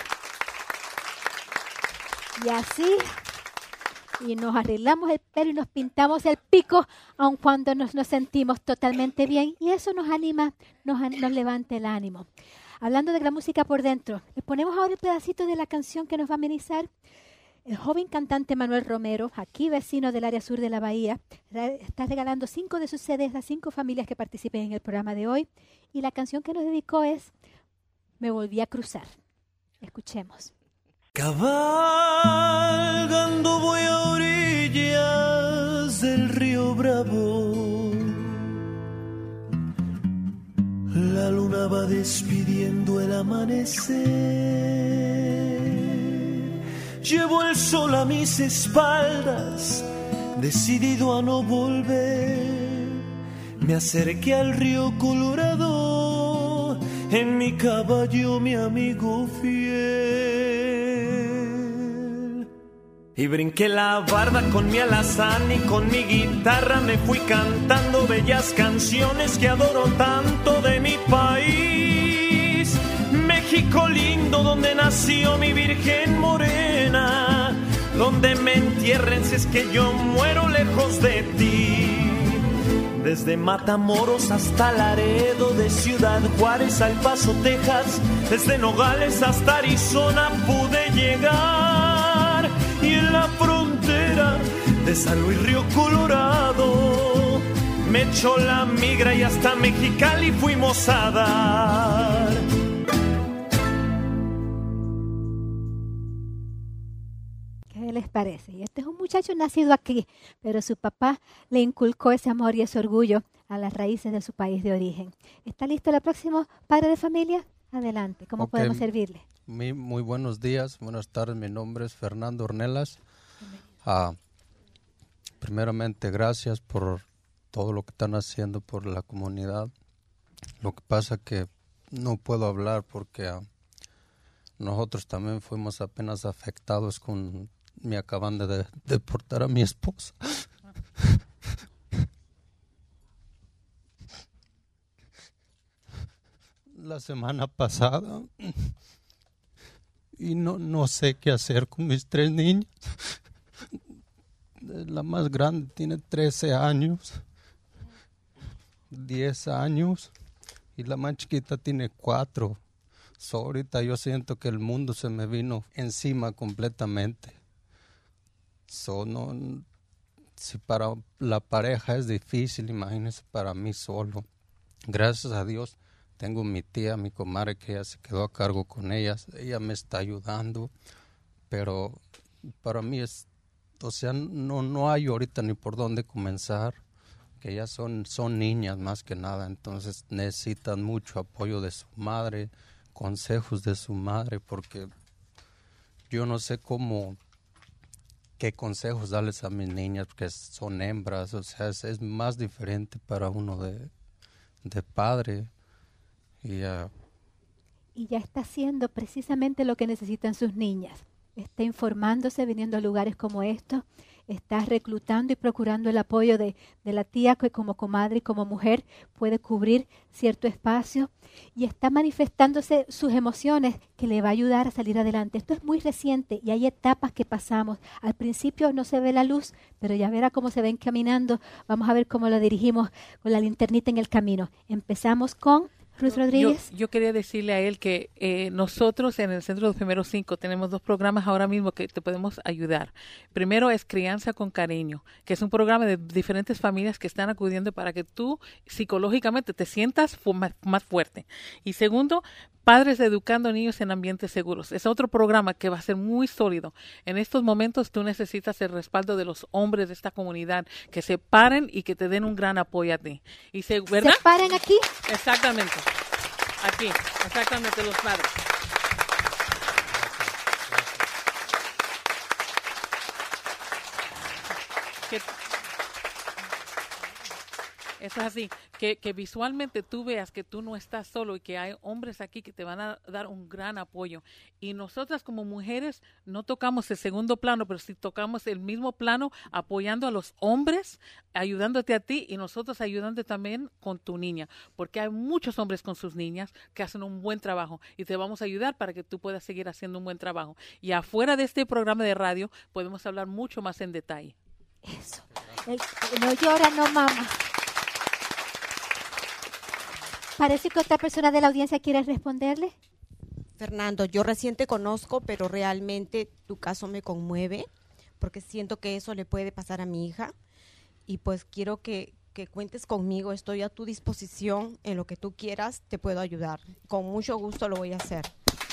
Y así... y nos arreglamos el pelo y nos pintamos el pico, aun cuando nos, nos sentimos totalmente bien. Y eso nos anima, nos, nos levanta el ánimo. Hablando de la música por dentro, les ponemos ahora el pedacito de la canción que nos va a amenizar. El joven cantante Manuel Romero, aquí vecino del área sur de la Bahía, está regalando cinco de sus C Ds a cinco familias que participen en el programa de hoy. Y la canción que nos dedicó es Me volví a cruzar. Escuchemos. Cabalgando voy a orillas del río Bravo. La luna va despidiendo el amanecer. Llevo el sol a mis espaldas, decidido a no volver. Me acerqué al río Colorado, en mi caballo mi amigo fiel. Y brinqué la barda con mi alazán y con mi guitarra me fui cantando bellas canciones que adoro tanto de mi país. México lindo, donde nació mi Virgen Morena, donde me entierren si es que yo muero lejos de ti. Desde Matamoros hasta Laredo, de Ciudad Juárez al Paso, Texas, desde Nogales hasta Arizona pude llegar. Y en la frontera de San Luis Río Colorado me echó la migra y hasta Mexicali fuimos a dar. ¿Qué les parece? Y este es un muchacho nacido aquí, pero su papá le inculcó ese amor y ese orgullo a las raíces de su país de origen. ¿Está listo el próximo padre de familia? Adelante, ¿cómo okay. podemos servirle? Muy, muy buenos días, buenas tardes, mi nombre es Fernando Ornelas. Uh, primeramente, gracias por todo lo que están haciendo por la comunidad. Lo que pasa que no puedo hablar porque uh, nosotros también fuimos apenas afectados con... me acaban de, de deportar a mi esposa. La semana pasada y no, no sé qué hacer con mis tres niñas. La más grande tiene trece años, diez años, y la más chiquita tiene cuatro. So, ahorita yo siento que el mundo se me vino encima completamente. So, no, si para la pareja es difícil, imagínense para mí solo. Gracias a Dios tengo mi tía, mi comadre, que ella se quedó a cargo con ellas. Ella me está ayudando, pero para mí es, o sea, no, no hay ahorita ni por dónde comenzar, que ellas son, son niñas más que nada, entonces necesitan mucho apoyo de su madre, consejos de su madre, porque yo no sé cómo, qué consejos darles a mis niñas, porque son hembras, o sea, es, es más diferente para uno de, de padre. Y, uh, y ya está haciendo precisamente lo que necesitan sus niñas. Está informándose, viniendo a lugares como estos, está reclutando y procurando el apoyo de, de la tía que como comadre y como mujer puede cubrir cierto espacio y está manifestándose sus emociones que le va a ayudar a salir adelante. Esto es muy reciente y hay etapas que pasamos. Al principio no se ve la luz, pero ya verá cómo se ven caminando. Vamos a ver cómo lo dirigimos con la linternita en el camino. Empezamos con Ruth Rodríguez. Yo, yo quería decirle a él que eh, nosotros en el Centro de los Primeros Cinco tenemos dos programas ahora mismo que te podemos ayudar. Primero es Crianza con Cariño, que es un programa de diferentes familias que están acudiendo para que tú psicológicamente te sientas fu- más, más fuerte. Y segundo, Padres Educando Niños en Ambientes Seguros. Es otro programa que va a ser muy sólido. En estos momentos tú necesitas el respaldo de los hombres de esta comunidad que se paren y que te den un gran apoyo a ti. Y se, ¿verdad? ¿Se paren aquí? Exactamente. Aquí, exactamente, los padres. Que, eso es así, que, que visualmente tú veas que tú no estás solo y que hay hombres aquí que te van a dar un gran apoyo. Y nosotras como mujeres no tocamos el segundo plano, pero sí tocamos el mismo plano apoyando a los hombres, ayudándote a ti y nosotros ayudándote también con tu niña. Porque hay muchos hombres con sus niñas que hacen un buen trabajo y te vamos a ayudar para que tú puedas seguir haciendo un buen trabajo. Y afuera de este programa de radio podemos hablar mucho más en detalle. Eso. El, no llora, no mama. Parece que otra persona de la audiencia quiere responderle. Fernando, yo recién te conozco, pero realmente tu caso me conmueve porque siento que eso le puede pasar a mi hija y pues quiero que, que cuentes conmigo, estoy a tu disposición, en lo que tú quieras te puedo ayudar. Con mucho gusto lo voy a hacer.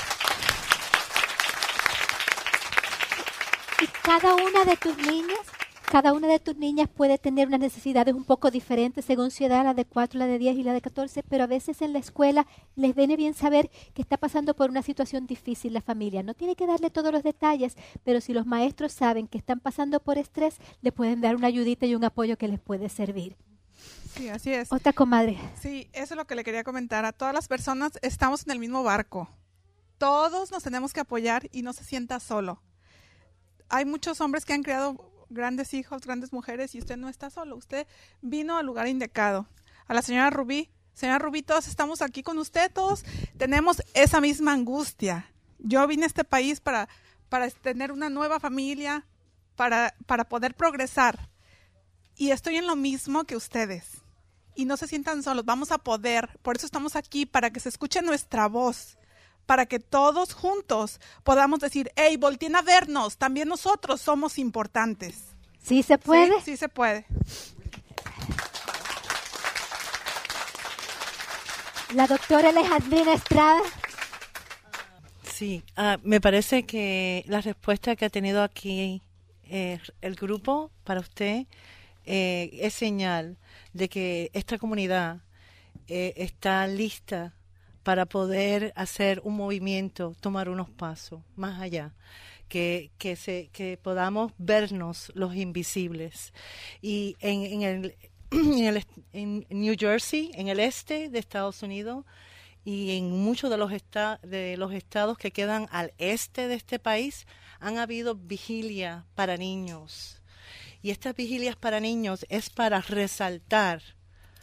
Y cada una de tus niñas, cada una de tus niñas puede tener unas necesidades un poco diferentes según su edad, la de cuatro, la de diez y la de catorce, pero a veces en la escuela les viene bien saber que está pasando por una situación difícil la familia. No tiene que darle todos los detalles, pero si los maestros saben que están pasando por estrés, le pueden dar una ayudita y un apoyo que les puede servir. Sí, así es. Otra comadre. Sí, eso es lo que le quería comentar. A todas las personas estamos en el mismo barco. Todos nos tenemos que apoyar y no se sienta solo. Hay muchos hombres que han creado grandes hijos, grandes mujeres, y usted no está solo. Usted vino al lugar indicado. A la señora Rubí, señora Rubí, todos estamos aquí con usted, todos tenemos esa misma angustia. Yo vine a este país para, para tener una nueva familia, para, para poder progresar. Y estoy en lo mismo que ustedes. Y no se sientan solos, vamos a poder. Por eso estamos aquí, para que se escuche nuestra voz, para que todos juntos podamos decir, hey, volteen a vernos, también nosotros somos importantes. ¿Sí se puede? Sí, sí se puede. La doctora Alejandrina Estrada. Sí, uh, me parece que la respuesta que ha tenido aquí eh, el grupo para usted eh, es señal de que esta comunidad eh, está lista para poder hacer un movimiento, tomar unos pasos más allá, que, que, se, que podamos vernos los invisibles. Y en, en, el, en, el, en New Jersey, en el este de Estados Unidos, y en muchos de los, esta, de los estados que quedan al este de este país, han habido vigilias para niños. Y estas vigilias para niños es para resaltar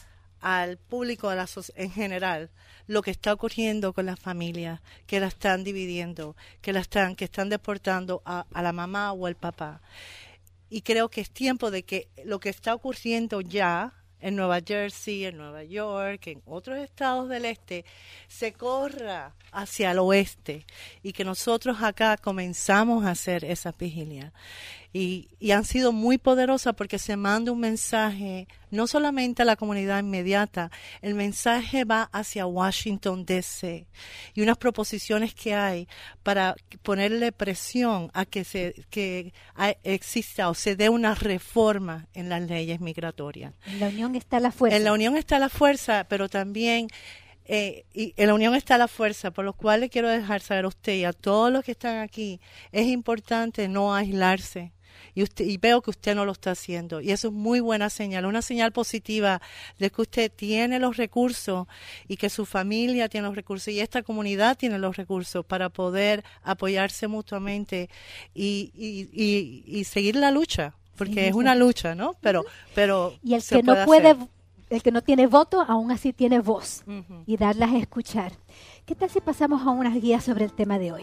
al público a la en general lo que está ocurriendo con las familias que la están dividiendo, que la están que están deportando a, a la mamá o al papá. Y creo que es tiempo de que lo que está ocurriendo ya en Nueva Jersey, en Nueva York, en otros estados del este, se corra hacia el oeste y que nosotros acá comenzamos a hacer esa vigilia. Y, y han sido muy poderosas porque se manda un mensaje no solamente a la comunidad inmediata, el mensaje va hacia Washington D C y unas proposiciones que hay para ponerle presión a que se que exista o se dé una reforma en las leyes migratorias. En la unión está la fuerza. En la unión está la fuerza, pero también eh, y en la unión está la fuerza, por lo cual le quiero dejar saber a usted y a todos los que están aquí, es importante no aislarse. Y, usted, y veo que usted no lo está haciendo. Y eso es muy buena señal, una señal positiva de que usted tiene los recursos y que su familia tiene los recursos y esta comunidad tiene los recursos para poder apoyarse mutuamente y, y, y, y seguir la lucha, porque sí, es una lucha, ¿no? Pero, pero y el se que puede no puede, hacer. El que no tiene voto, aún así tiene voz Uh-huh. y darlas a escuchar. ¿Qué tal si pasamos a unas guías sobre el tema de hoy?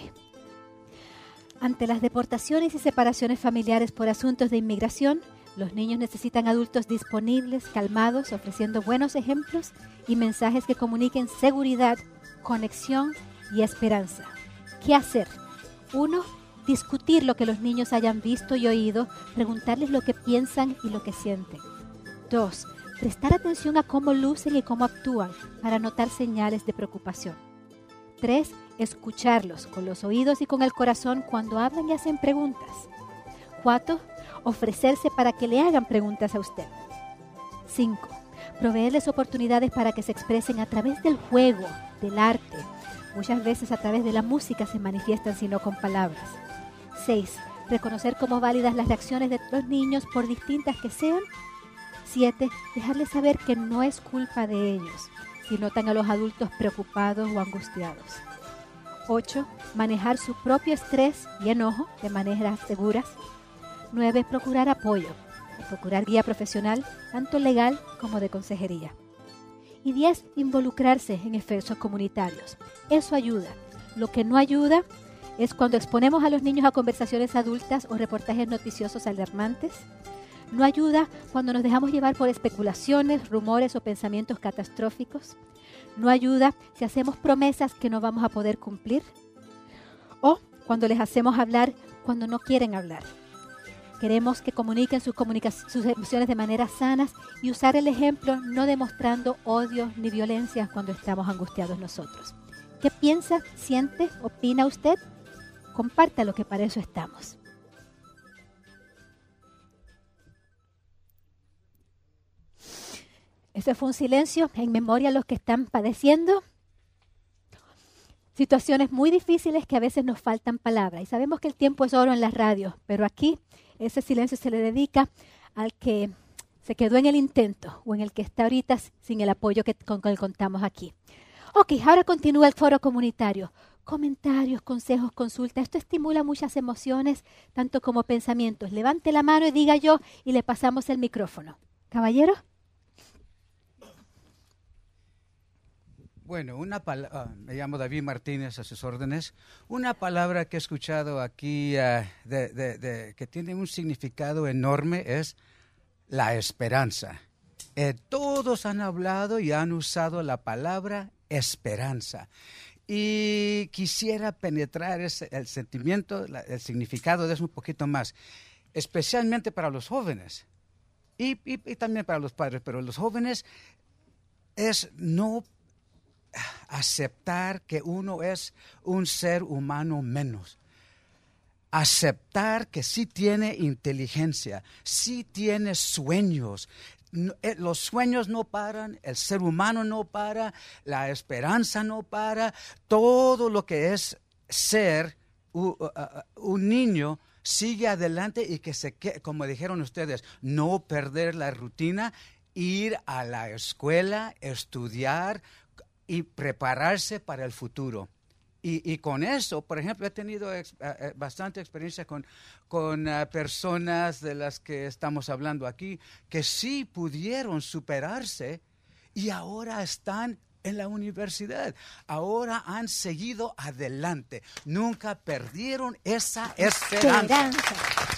Ante las deportaciones y separaciones familiares por asuntos de inmigración, los niños necesitan adultos disponibles, calmados, ofreciendo buenos ejemplos y mensajes que comuniquen seguridad, conexión y esperanza. ¿Qué hacer? Uno, discutir lo que los niños hayan visto y oído, preguntarles lo que piensan y lo que sienten. Dos, prestar atención a cómo lucen y cómo actúan para notar señales de preocupación. Tres, escucharlos con los oídos y con el corazón cuando hablan y hacen preguntas. Cuatro, ofrecerse para que le hagan preguntas a usted. Cinco, proveerles oportunidades para que se expresen a través del juego, del arte. Muchas veces a través de la música se manifiestan sino con palabras. Seis, reconocer como válidas las reacciones de los niños por distintas que sean. Siete, dejarles saber que no es culpa de ellos si notan a los adultos preocupados o angustiados. Ocho, manejar su propio estrés y enojo de maneras seguras. Nueve, procurar apoyo, procurar guía profesional, tanto legal como de consejería. Y diez, involucrarse en esfuerzos comunitarios. Eso ayuda. Lo que no ayuda es cuando exponemos a los niños a conversaciones adultas o reportajes noticiosos alarmantes. No ayuda cuando nos dejamos llevar por especulaciones, rumores o pensamientos catastróficos. No ayuda si hacemos promesas que no vamos a poder cumplir. O cuando les hacemos hablar cuando no quieren hablar. Queremos que comuniquen sus, comunica- sus emociones de manera sanas y usar el ejemplo no demostrando odio ni violencia cuando estamos angustiados nosotros. ¿Qué piensa, siente, opina usted? Comparta lo que para eso estamos. Ese fue un silencio en memoria a los que están padeciendo situaciones muy difíciles que a veces nos faltan palabras. Y sabemos que el tiempo es oro en las radios, pero aquí ese silencio se le dedica al que se quedó en el intento o en el que está ahorita sin el apoyo que, con el que contamos aquí. Ok, ahora continúa el foro comunitario. Comentarios, consejos, consultas. Esto estimula muchas emociones, tanto como pensamientos. Levante la mano y diga yo y le pasamos el micrófono. Caballero. Bueno, una pala- uh, me llamo David Martínez, a sus órdenes. Una palabra que he escuchado aquí uh, de, de, de, que tiene un significado enorme es la esperanza. Eh, todos han hablado y han usado la palabra esperanza. Y quisiera penetrar ese, el sentimiento, la, el significado de eso un poquito más, especialmente para los jóvenes y, y, y también para los padres, pero los jóvenes es no aceptar que uno es un ser humano menos. Aceptar que sí tiene inteligencia, sí tiene sueños. No, eh, los sueños no paran, el ser humano no para, la esperanza no para. Todo lo que es ser uh, uh, uh, un niño sigue adelante y que se quede, como dijeron ustedes, no perder la rutina, ir a la escuela, estudiar y prepararse para el futuro. Y, y con eso, por ejemplo, he tenido ex, uh, bastante experiencia con, con uh, personas de las que estamos hablando aquí, que sí pudieron superarse y ahora están en la universidad. Ahora han seguido adelante. Nunca perdieron esa esperanza. Esperanza.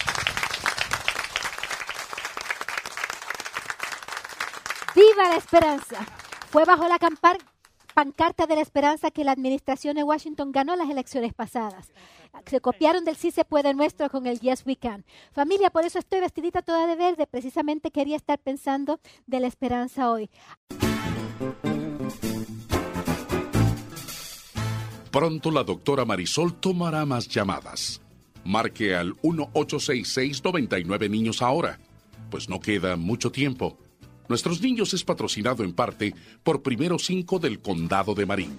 ¡Viva la esperanza! Fue bajo la campar- pancarta de la esperanza que la administración de Washington ganó las elecciones pasadas. Se copiaron del Sí se puede nuestro con el Yes we can. Familia, por eso estoy vestidita toda de verde. Precisamente quería estar pensando de la esperanza hoy. Pronto la doctora Marisol tomará más llamadas. Marque al uno ocho seis seis, nueve nueve niños ahora, pues no queda mucho tiempo. Nuestros Niños es patrocinado en parte por Primero Cinco del Condado de Marin.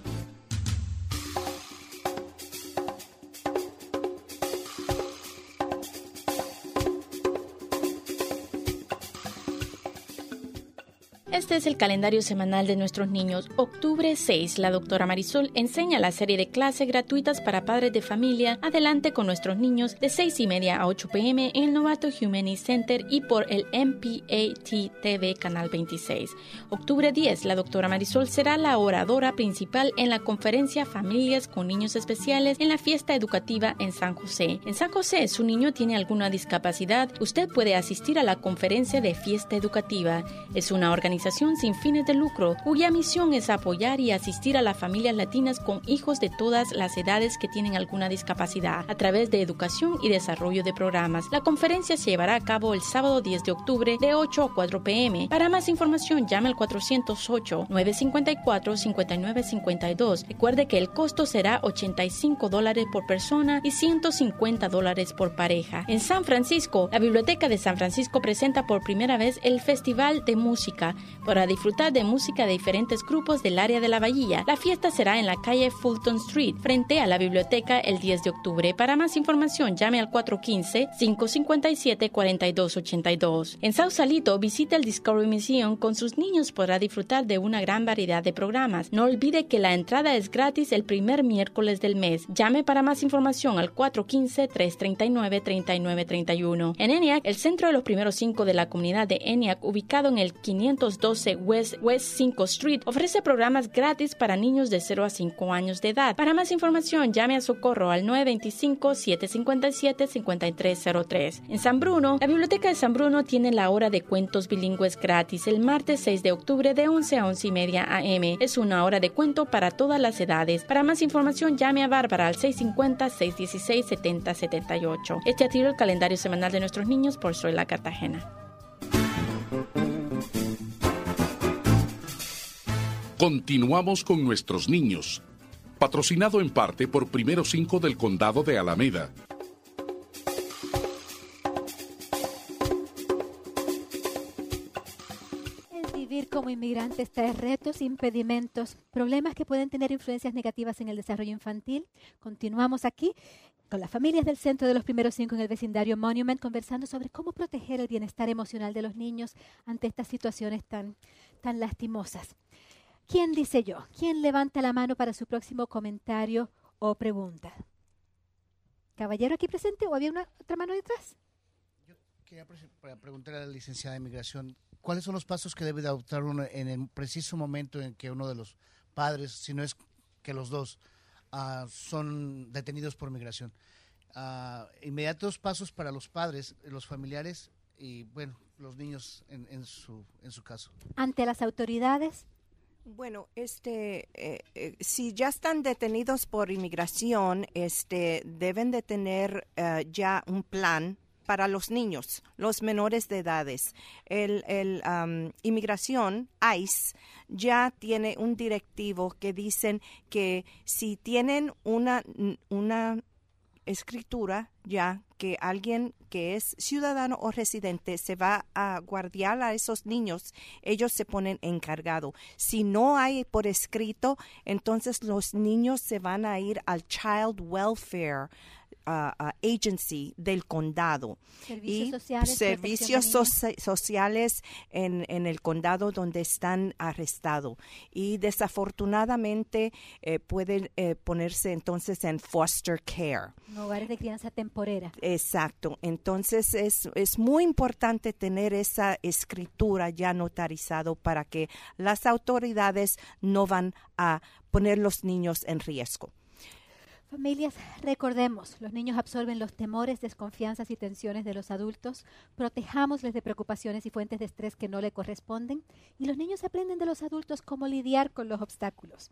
Este es el calendario semanal de nuestros niños. Octubre seis, la doctora Marisol enseña la serie de clases gratuitas para padres de familia. Adelante con nuestros niños de seis y media a ocho p m en el Novato Humane Center y por el M P A T T V Canal veintiséis. Octubre diez, la doctora Marisol será la oradora principal en la conferencia Familias con Niños Especiales en la fiesta educativa en San José. En San José, su niño tiene alguna discapacidad, usted puede asistir a la conferencia de fiesta educativa. Es una organización sin fines de lucro, cuya misión es apoyar y asistir a las familias latinas con hijos de todas las edades que tienen alguna discapacidad, a través de educación y desarrollo de programas. La conferencia se llevará a cabo el sábado diez de octubre de ocho a cuatro p m Para más información, llame al cuatro cero ocho, nueve cinco cuatro, cinco nueve cinco dos. Recuerde que el costo será ochenta y cinco dólares por persona y ciento cincuenta dólares por pareja. En San Francisco, la Biblioteca de San Francisco presenta por primera vez el Festival de Música, para disfrutar de música de diferentes grupos del área de la Bahía. La fiesta será en la calle Fulton Street, frente a la biblioteca, el diez de octubre. Para más información, llame al cuatro uno cinco, cinco cinco siete, cuatro dos ocho dos. En Sausalito, visita el Discovery Museum. Con sus niños podrá disfrutar de una gran variedad de programas. No olvide que la entrada es gratis el primer miércoles del mes. Llame para más información al cuatro uno cinco, tres tres nueve, tres nueve tres uno. En ENIAC, el centro de los primeros cinco de la comunidad de ENIAC, ubicado en el quinientos doce West, West cinco Street, ofrece programas gratis para niños de cero a cinco años de edad. Para más información, llame a Socorro al nueve dos cinco, siete cinco siete, cinco tres cero tres. En San Bruno, la Biblioteca de San Bruno tiene la hora de cuentos bilingües gratis el martes seis de octubre de once a once y media a m Es una hora de cuento para todas las edades. Para más información, llame a Bárbara al seis cinco cero, seis uno seis, siete cero siete ocho. Este ha sido el calendario semanal de nuestros niños por Soy la Cartagena. Continuamos con Nuestros Niños, patrocinado en parte por Primero Cinco del Condado de Alameda. El vivir como inmigrantes trae retos, impedimentos, problemas que pueden tener influencias negativas en el desarrollo infantil. Continuamos aquí con las familias del Centro de los Primeros Cinco en el vecindario Monument, conversando sobre cómo proteger el bienestar emocional de los niños ante estas situaciones tan, tan lastimosas. ¿Quién dice yo? ¿Quién levanta la mano para su próximo comentario o pregunta? ¿Caballero aquí presente o había una otra mano detrás? Yo quería pre- para preguntar a la licenciada de Inmigración, ¿cuáles son los pasos que debe de adoptar uno en el preciso momento en que uno de los padres, si no es que los dos, uh, son detenidos por migración? Uh, inmediatos pasos para los padres, los familiares y, bueno, los niños en, en, su, en su caso. ¿Ante las autoridades? Bueno, este, eh, eh, si ya están detenidos por inmigración, este, deben de tener uh, ya un plan para los niños, los menores de edades. El, el um, inmigración, ICE, ya tiene un directivo que dicen que si tienen una, una escritura ya que alguien que es ciudadano o residente se va a guardiar a esos niños, ellos se ponen encargado. Si no hay por escrito, entonces los niños se van a ir al Child Welfare uh, uh, agency del condado. Servicios y sociales, servicios protección de soci- sociales en, en el condado donde están arrestados. Y desafortunadamente eh, pueden eh, ponerse entonces en foster care. Hogares de crianza temporera. Exacto. Entonces es, es muy importante tener esa escritura ya notarizado para que las autoridades no van a poner los niños en riesgo. Familias, recordemos, los niños absorben los temores, desconfianzas y tensiones de los adultos. Protejámosles de preocupaciones y fuentes de estrés que no le corresponden. Y los niños aprenden de los adultos cómo lidiar con los obstáculos.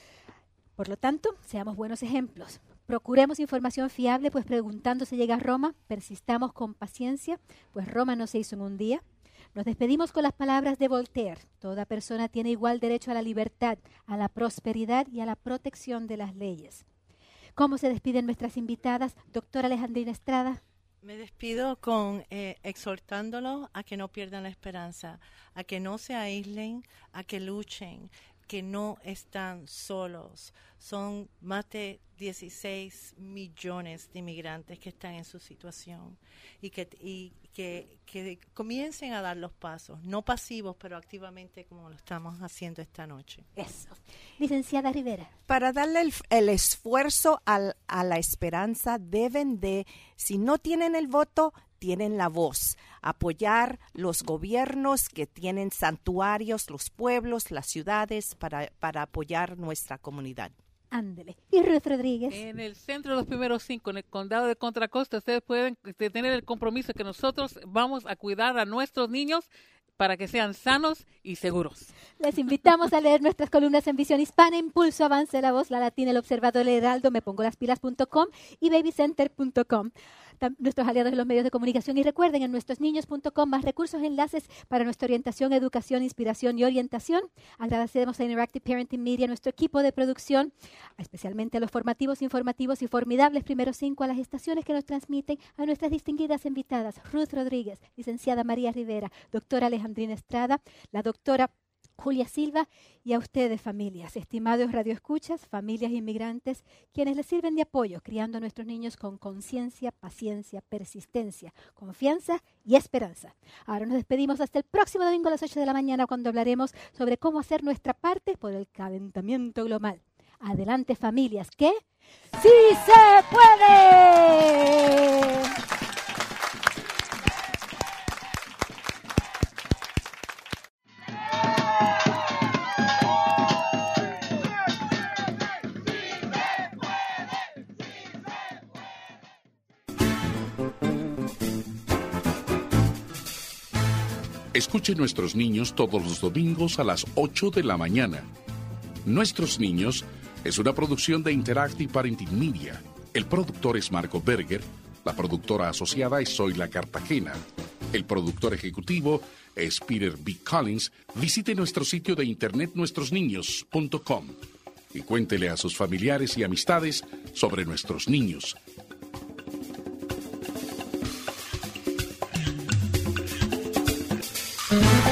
Por lo tanto, seamos buenos ejemplos. Procuremos información fiable, pues preguntando se llega a Roma. Persistamos con paciencia, pues Roma no se hizo en un día. Nos despedimos con las palabras de Voltaire. Toda persona tiene igual derecho a la libertad, a la prosperidad y a la protección de las leyes. ¿Cómo se despiden nuestras invitadas? Doctora Alejandrina Estrada. Me despido con eh, exhortándolo a que no pierdan la esperanza, a que no se aíslen, a que luchen, que no están solos. Son más de dieciséis millones de inmigrantes que están en su situación y que y que, que comiencen a dar los pasos, no pasivos, pero activamente como lo estamos haciendo esta noche. Eso. Licenciada Rivera. Para darle el, el esfuerzo al, a la esperanza, deben de, si no tienen el voto, tienen la voz. Apoyar los gobiernos que tienen santuarios, los pueblos, las ciudades, para, para apoyar nuestra comunidad. Ándele. Y Ruth Rodríguez. En el centro de los primeros cinco, en el condado de Contra Costa, ustedes pueden este, tener el compromiso que nosotros vamos a cuidar a nuestros niños para que sean sanos y seguros. Les invitamos a leer nuestras columnas en Visión Hispana, Impulso, Avance la Voz, La Latina, El Observador, El Heraldo, Me Pongo Las Pilas punto com y baby center punto com. Nuestros aliados en los medios de comunicación. Y recuerden, en nuestros niños punto com más recursos e enlaces para nuestra orientación, educación, inspiración y orientación. Agradecemos a Interactive Parenting Media, nuestro equipo de producción, especialmente a los formativos, informativos y formidables primeros cinco, a las estaciones que nos transmiten, a nuestras distinguidas invitadas, Ruth Rodríguez, licenciada María Rivera, doctora Alejandrina Estrada, la doctora Julia Silva, y a ustedes, familias, estimados radioescuchas, familias inmigrantes, quienes les sirven de apoyo, criando a nuestros niños con conciencia, paciencia, persistencia, confianza y esperanza. Ahora nos despedimos hasta el próximo domingo a las ocho de la mañana, cuando hablaremos sobre cómo hacer nuestra parte por el calentamiento global. Adelante, familias, que ¡sí se puede! Escuche Nuestros Niños todos los domingos a las ocho de la mañana. Nuestros Niños es una producción de Interactive Parenting Media. El productor es Marco Berger, la productora asociada es Zoila Cartagena, el productor ejecutivo es Peter B. Collins. Visite nuestro sitio de internet nuestros niños punto com y cuéntele a sus familiares y amistades sobre Nuestros Niños. Mm-hmm.